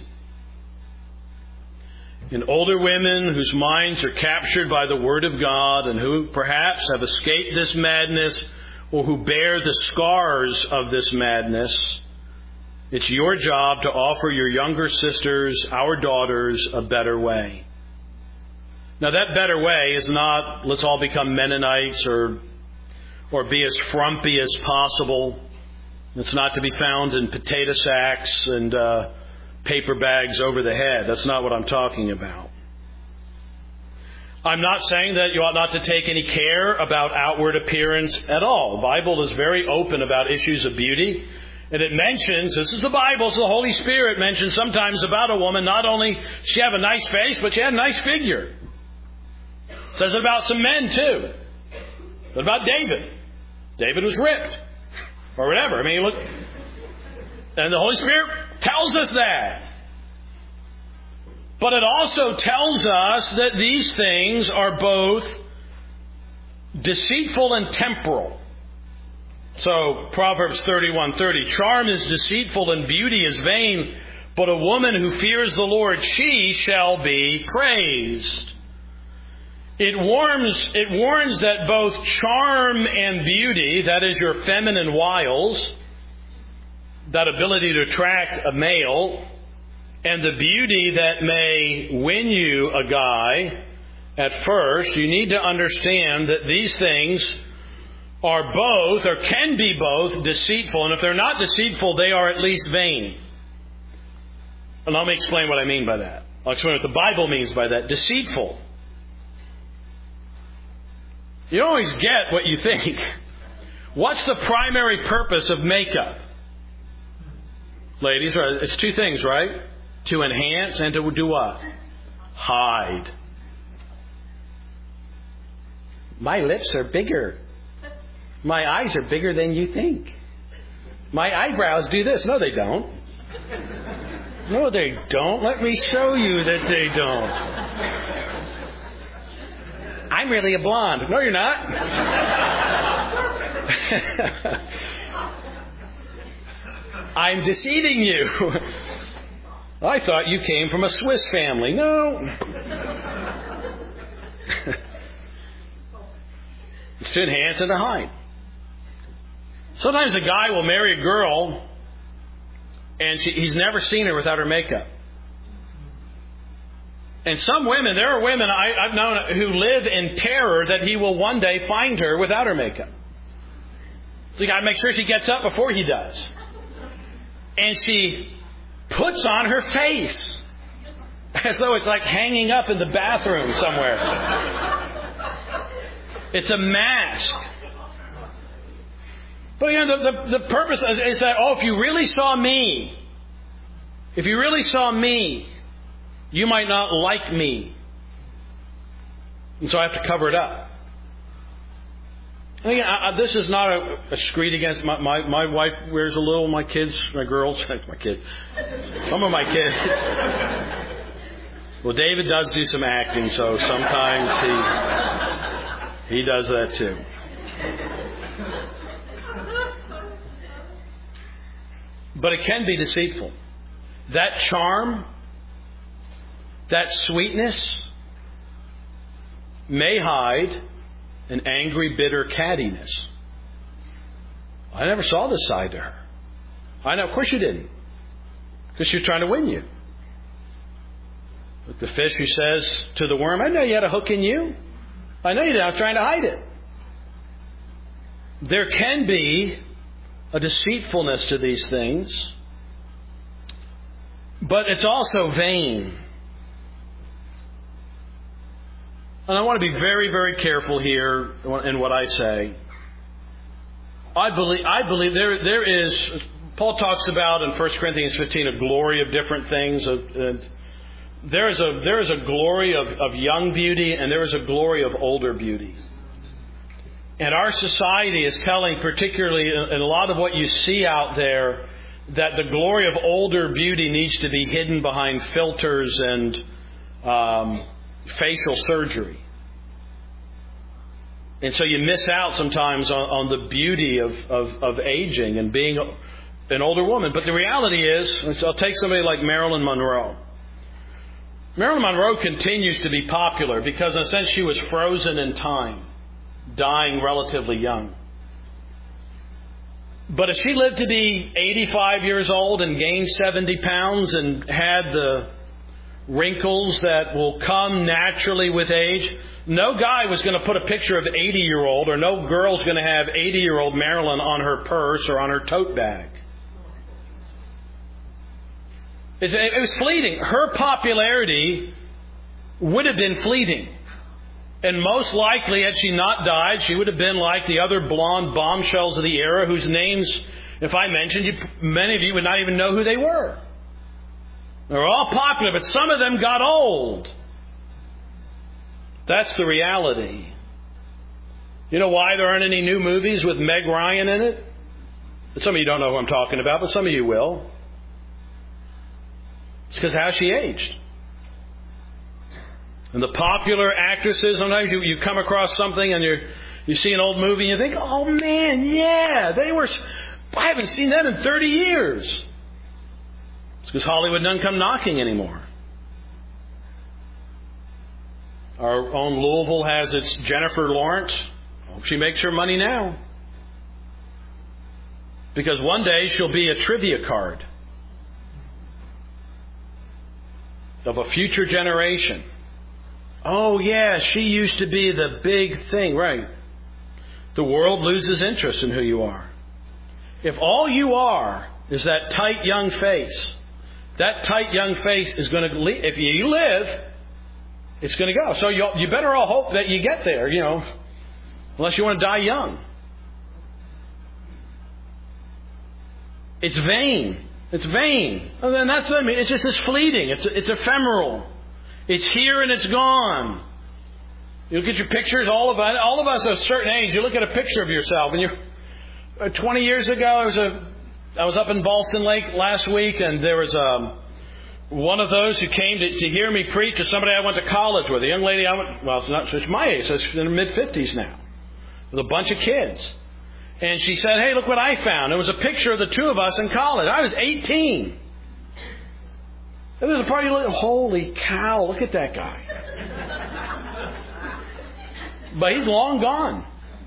And older women whose minds are captured by the Word of God and who perhaps have escaped this madness or who bear the scars of this madness, it's your job to offer your younger sisters, our daughters, a better way. Now that better way is not, let's all become Mennonites or be as frumpy as possible. It's not to be found in potato sacks and paper bags over the head. That's not what I'm talking about. I'm not saying that you ought not to take any care about outward appearance at all. The Bible is very open about issues of beauty. And it mentions, this is the Bible, so the Holy Spirit mentions sometimes about a woman, not only she have a nice face, but she had a nice figure. It says it about some men too. What about David? David was ripped. Or whatever. I mean, look. And the Holy Spirit tells us that. But it also tells us that these things are both deceitful and temporal. So, Proverbs 31:30, charm is deceitful and beauty is vain, but a woman who fears the Lord, she shall be praised. It warns that both charm and beauty, that is your feminine wiles, that ability to attract a male, and the beauty that may win you a guy at first, you need to understand that these things are both, or can be both, deceitful. And if they're not deceitful, they are at least vain. And let me explain what I mean by that. I'll explain what the Bible means by that. Deceitful. You don't always get what you think. What's the primary purpose of makeup? Ladies, it's two things, right? To enhance and to do what? Hide. My lips are bigger. My eyes are bigger than you think. My eyebrows do this. No, they don't. No, they don't. Let me show you that they don't. I'm really a blonde. No, you're not. I'm deceiving you. I thought you came from a Swiss family. No. It's to enhance and to hide. Sometimes a guy will marry a girl and he's never seen her without her makeup. And some women, there are women I've known who live in terror that he will one day find her without her makeup. So you got to make sure she gets up before he does. And she puts on her face as though it's like hanging up in the bathroom somewhere. It's a mask. But again, the purpose is that, if you really saw me, you might not like me. And so I have to cover it up. And again, this is not a screed against my wife wears a little, my kids, my girls, my kids, some of my kids. Well, David does do some acting, so sometimes he does that too. But it can be deceitful. That charm, that sweetness may hide an angry, bitter cattiness. I never saw this side to her. I know, of course you didn't. Because she was trying to win you. Like the fish who says to the worm, I know you had a hook in you. I know you did. I was trying to hide it. There can be a deceitfulness to these things. But it's also vain. And I want to be very, very careful here in what I say. I believe there is, Paul talks about in 1 Corinthians 15 a glory of different things. There is a glory of young beauty and there is a glory of older beauty. And our society is telling, particularly in a lot of what you see out there, that the glory of older beauty needs to be hidden behind filters and facial surgery. And so you miss out sometimes on the beauty of aging and being an older woman. But the reality is, I'll take somebody like Marilyn Monroe. Marilyn Monroe continues to be popular because in a sense she was frozen in time, dying relatively young. But if she lived to be 85 years old and gained 70 pounds and had the wrinkles that will come naturally with age, no guy was going to put a picture of 80-year-old, or no girl's going to have 80-year-old Marilyn on her purse or on her tote bag. It was fleeting. Her popularity would have been fleeting. And most likely, had she not died, she would have been like the other blonde bombshells of the era whose names, if I mentioned, many of you would not even know who they were. They were all popular, but some of them got old. That's the reality. You know why there aren't any new movies with Meg Ryan in it? Some of you don't know who I'm talking about, but some of you will. It's because how she aged. And the popular actresses, sometimes you come across something and You see an old movie and you think, oh man, yeah, I haven't seen that in 30 years. It's because Hollywood doesn't come knocking anymore. Our own Louisville has its Jennifer Lawrence. Hope she makes her money now. Because one day she'll be a trivia card of a future generation. Oh yeah, she used to be the big thing, right? The world loses interest in who you are. If all you are is that tight young face, that tight young face is going to, if you live, it's going to go. So you better all hope that you get there, unless you want to die young. It's vain. It's vain. And that's what I mean. It's just this fleeting. It's ephemeral. It's here and it's gone. You look at your pictures, all of us at a certain age, you look at a picture of yourself, and you're 20 years ago, I was up in Ballston Lake last week, and there was one of those who came to hear me preach is somebody I went to college with. A young lady it's my age, so she's in her mid-50s now, with a bunch of kids. And she said, hey, look what I found. It was a picture of the two of us in college. I was 18. And there's a party, holy cow, look at that guy. But he's long gone.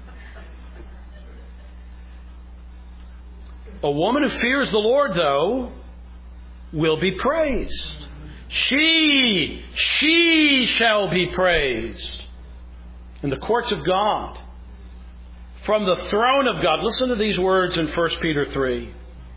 A woman who fears the Lord, though, will be praised. She shall be praised in the courts of God. From the throne of God. Listen to these words in 1 Peter 3.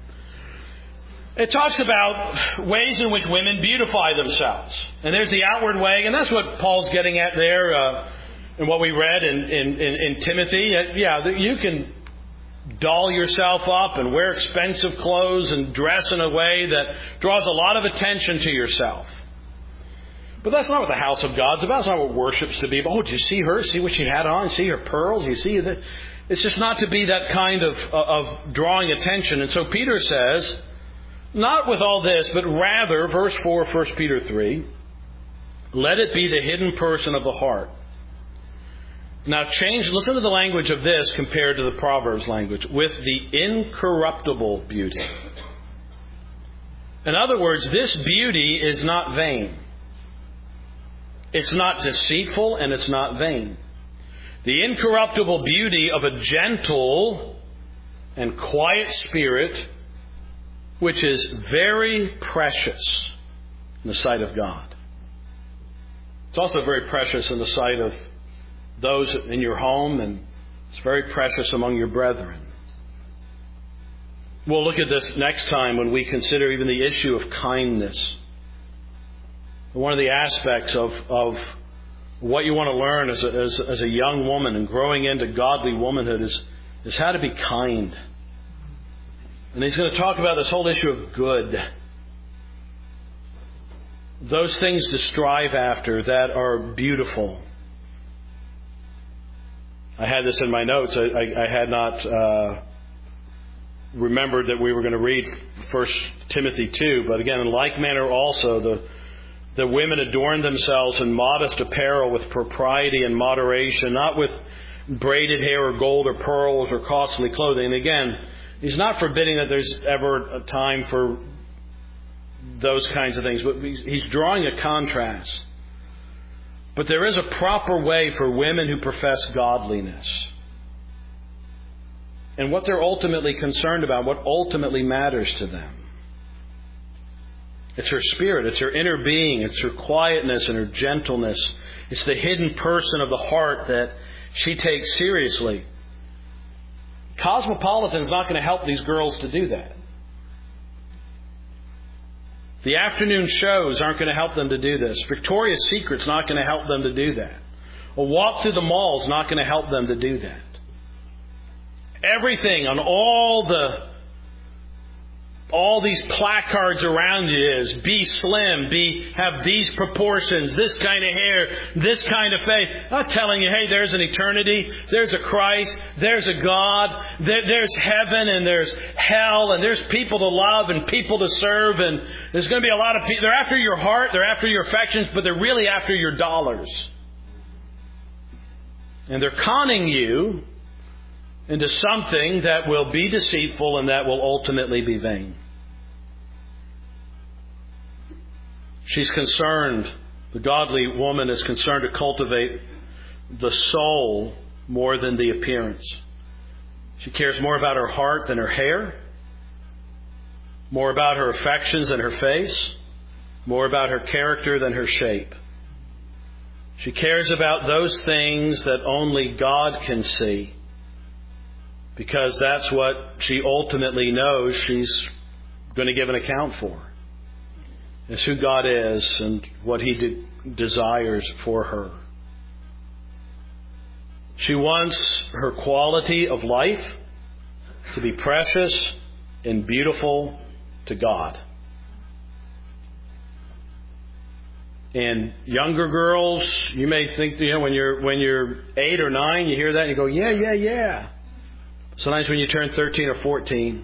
It talks about ways in which women beautify themselves. And there's the outward way, and that's what Paul's getting at there in what we read in Timothy. You can doll yourself up and wear expensive clothes and dress in a way that draws a lot of attention to yourself. But that's not what the house of God's about. That's not what worship's to be about. Oh, did you see her? See what she had on? See her pearls? You see that? It's just not to be that kind of drawing attention. And so Peter says, not with all this, but rather, verse 4, 1 Peter 3, let it be the hidden person of the heart. Now listen to the language of this compared to the Proverbs language, with the incorruptible beauty. In other words, this beauty is not vain. It's not deceitful and it's not vain. The incorruptible beauty of a gentle and quiet spirit, which is very precious in the sight of God. It's also very precious in the sight of those in your home, and it's very precious among your brethren. We'll look at this next time when we consider even the issue of kindness. One of the aspects of what you want to learn as a young woman and growing into godly womanhood is how to be kind. And he's going to talk about this whole issue of good. Those things to strive after that are beautiful. I had this in my notes. I had not remembered that we were going to read 1 Timothy 2. But again, in like manner also, the women adorn themselves in modest apparel with propriety and moderation, not with braided hair or gold or pearls or costly clothing. And again, he's not forbidding that there's ever a time for those kinds of things, but he's drawing a contrast. But there is a proper way for women who profess godliness. And what they're ultimately concerned about, what ultimately matters to them. It's her spirit, it's her inner being, it's her quietness and her gentleness. It's the hidden person of the heart that she takes seriously. Cosmopolitan's not going to help these girls to do that. The afternoon shows aren't going to help them to do this. Victoria's Secret's not going to help them to do that. A walk through the mall's not going to help them to do that. Everything on all these placards around you is be slim, have these proportions, this kind of hair, this kind of face. Not telling you, hey, there's an eternity, there's a Christ, there's a God, there's heaven and there's hell and there's people to love and people to serve, and there's going to be a lot of people. They're after your heart, they're after your affections, but they're really after your dollars. And they're conning you into something that will be deceitful and that will ultimately be vain. She's concerned, the godly woman is concerned to cultivate the soul more than the appearance. She cares more about her heart than her hair, more about her affections than her face, more about her character than her shape. She cares about those things that only God can see, because that's what she ultimately knows she's going to give an account for. It's who God is and what He desires for her. She wants her quality of life to be precious and beautiful to God. And younger girls, you may think, when you're 8 or 9, you hear that and you go, yeah. Sometimes when you turn 13 or 14,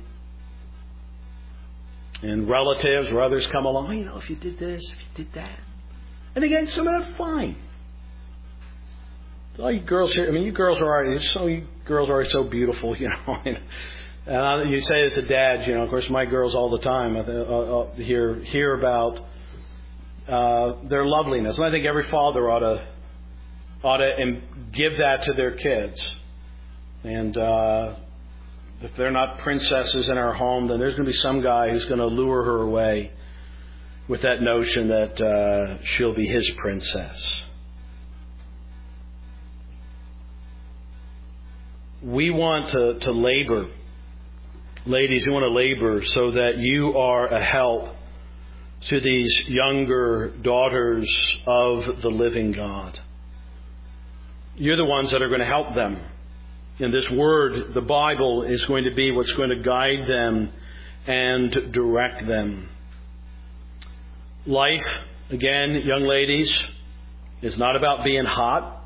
and relatives or others come along, if you did this, if you did that. And again, some of that, fine. All you girls here, you girls are already so beautiful, And you say as a dad, of course, my girls all the time hear about their loveliness, and I think every father ought to give that to their kids. And if they're not princesses in our home, then there's going to be some guy who's going to lure her away with that notion that she'll be his princess. We want to labor. Ladies, we want to labor so that you are a help to these younger daughters of the living God. You're the ones that are going to help them. And this Word, the Bible, is going to be what's going to guide them and direct them. Life, again, young ladies, is not about being hot.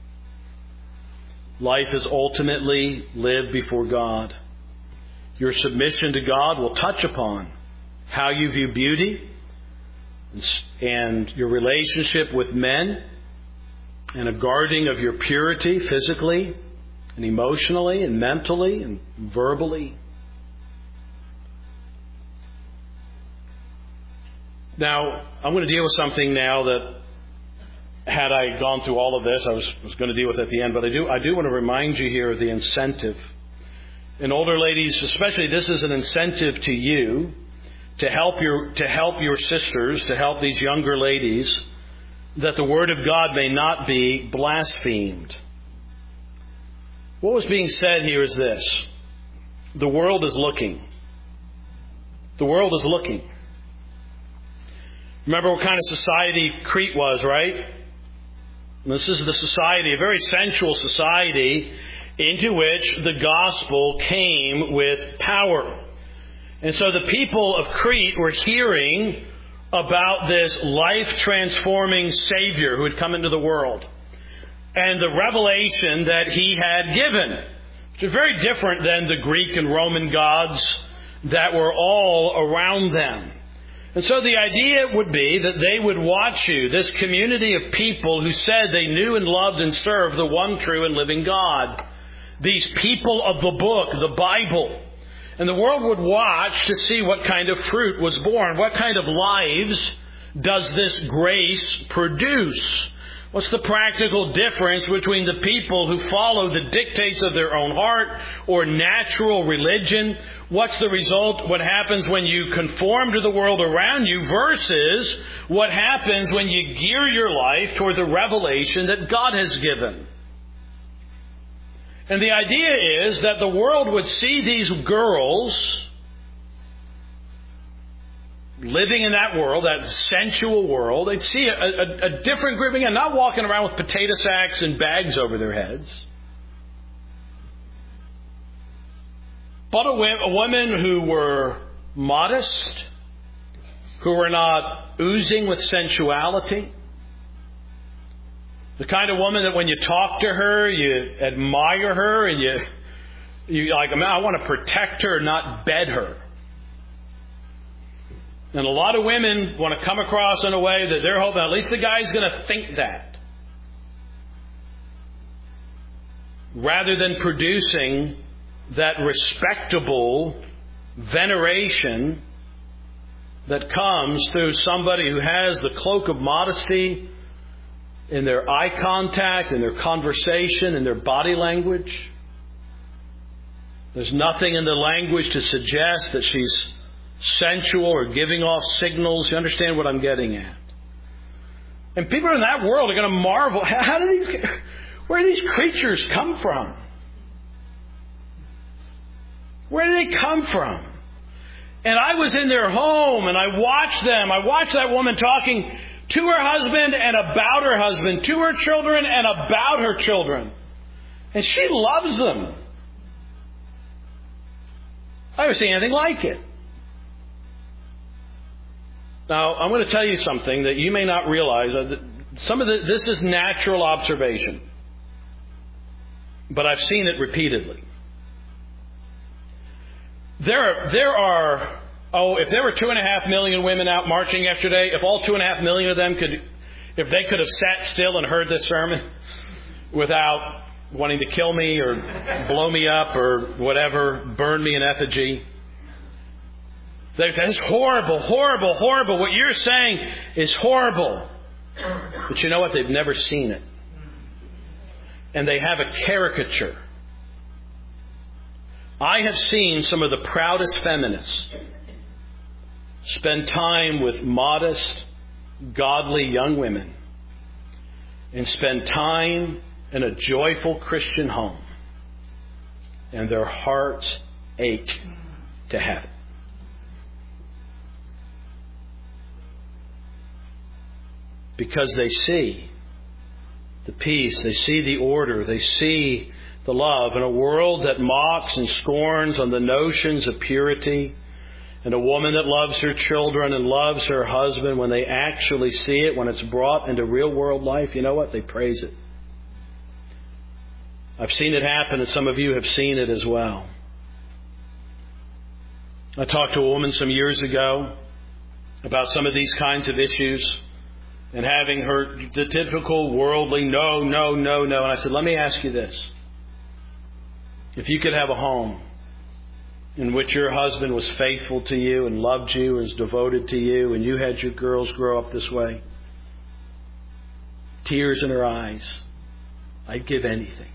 Life is ultimately lived before God. Your submission to God will touch upon how you view beauty and your relationship with men, and a guarding of your purity physically and emotionally and mentally and verbally. Now, I'm going to deal with something now that, had I gone through all of this, I was going to deal with at the end, but I do want to remind you here of the incentive. And older ladies, especially, this is an incentive to you to help your sisters, to help these younger ladies, that the Word of God may not be blasphemed. What was being said here is this: the world is looking. The world is looking. Remember what kind of society Crete was, right? And this is the society, a very sensual society, into which the gospel came with power. And so the people of Crete were hearing about this life-transforming Savior who had come into the world, and the revelation that He had given, which is very different than the Greek and Roman gods that were all around them. And so the idea would be that they would watch you, this community of people who said they knew and loved and served the one true and living God. These people of the book, the Bible. And the world would watch to see what kind of fruit was born. What kind of lives does this grace produce? What's the practical difference between the people who follow the dictates of their own heart or natural religion? What's the result? What happens when you conform to the world around you versus what happens when you gear your life toward the revelation that God has given? And the idea is that the world would see these girls living in that world, that sensual world. They'd see a different group, again, not walking around with potato sacks and bags over their heads, but a women who were modest, who were not oozing with sensuality. The kind of woman that when you talk to her, you admire her, and you like, I want to protect her, not bed her. And a lot of women want to come across in a way that they're hoping at least the guy's going to think that. rather than producing that respectable veneration that comes through somebody who has the cloak of modesty in their eye contact, in their conversation, in their body language. There's nothing in the language to suggest that she's sensual or giving off signals. You understand what I'm getting at? And people in that world are going to marvel, where do these creatures come from? Where do they come from? And I was in their home and I watched them. I watched that woman talking to her husband and about her husband, to her children and about her children. And she loves them. I haven't seen anything like it. Now, I'm going to tell you something that you may not realize. This is natural observation. But I've seen it repeatedly. There are, if there were 2.5 million women out marching yesterday, if all 2.5 million of them if they could have sat still and heard this sermon without wanting to kill me or blow me up or whatever, burn me in effigy. They say, it's horrible, horrible, horrible. What you're saying is horrible. But you know what? They've never seen it. And they have a caricature. I have seen some of the proudest feminists spend time with modest, godly young women and spend time in a joyful Christian home. And their hearts ache to have it. Because they see the peace, they see the order, they see the love in a world that mocks and scorns on the notions of purity, and a woman that loves her children and loves her husband. When they actually see it, when it's brought into real world life, you know what? They praise it. I've seen it happen, and some of you have seen it as well. I talked to a woman some years ago about some of these kinds of issues, and having her the typical worldly no. And I said, let me ask you this. If you could have a home in which your husband was faithful to you and loved you and was devoted to you, and you had your girls grow up this way, tears in her eyes, I'd give anything.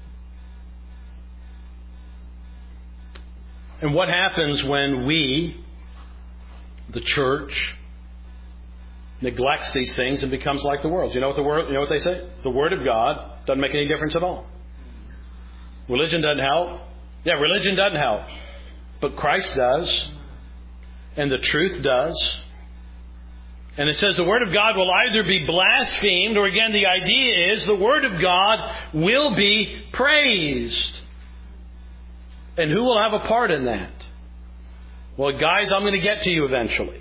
And what happens when we, the church, neglects these things and becomes like the world? You know what they say? The Word of God doesn't make any difference at all. Religion doesn't help. Yeah, religion doesn't help. But Christ does. And the truth does. And it says the Word of God will either be blasphemed, or again, the idea is the Word of God will be praised. And who will have a part in that? Well, guys, I'm going to get to you eventually.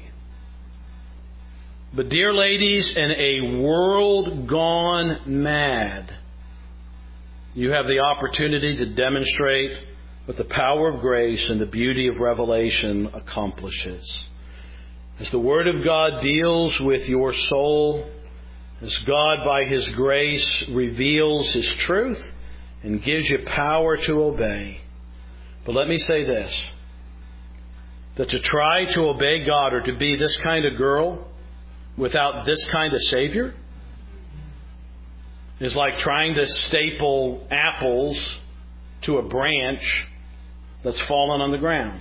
But dear ladies, in a world gone mad, you have the opportunity to demonstrate what the power of grace and the beauty of revelation accomplishes. As the Word of God deals with your soul, as God by His grace reveals His truth and gives you power to obey. But let me say this, that to try to obey God or to be this kind of girl without this kind of Savior is like trying to staple apples to a branch that's fallen on the ground.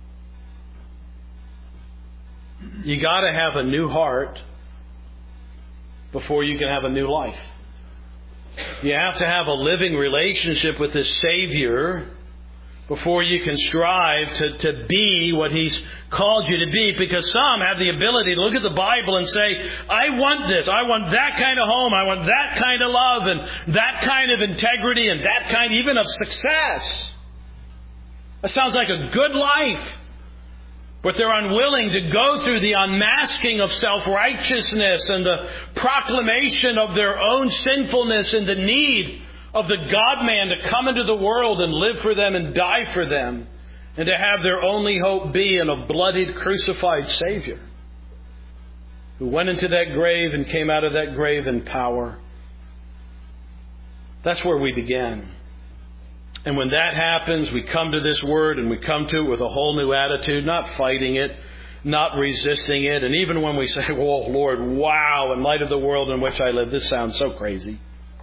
You got to have a new heart before you can have a new life. You have to have a living relationship with this Savior before you can strive to be what He's called you to be. Because some have the ability to look at the Bible and say, I want this, I want that kind of home, I want that kind of love and that kind of integrity and that kind even of success. That sounds like a good life. But they're unwilling to go through the unmasking of self-righteousness and the proclamation of their own sinfulness and the need of the God-man to come into the world and live for them and die for them, and to have their only hope be in a bloodied, crucified Savior who went into that grave and came out of that grave in power. That's where we began. And when that happens, we come to this Word and we come to it with a whole new attitude, not fighting it, not resisting it. And even when we say, "Oh, Lord, wow, in light of the world in which I live, this sounds so crazy."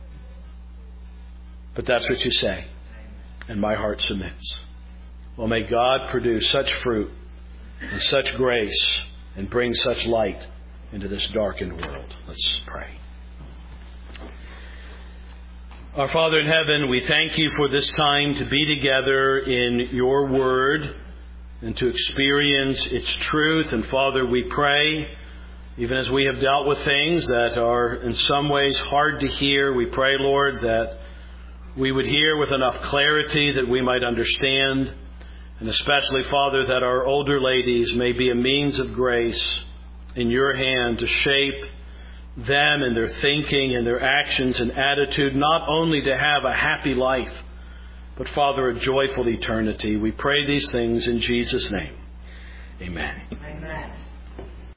But that's what you say. And my heart submits. Well, may God produce such fruit and such grace and bring such light into this darkened world. Let's pray. Our Father in heaven, we thank you for this time to be together in your word and to experience its truth. And Father, we pray, even as we have dealt with things that are in some ways hard to hear, we pray, Lord, that we would hear with enough clarity that we might understand. And especially, Father, that our older ladies may be a means of grace in your hand to shape them and their thinking and their actions and attitude, not only to have a happy life, but, Father, a joyful eternity. We pray these things in Jesus' name. Amen. Amen.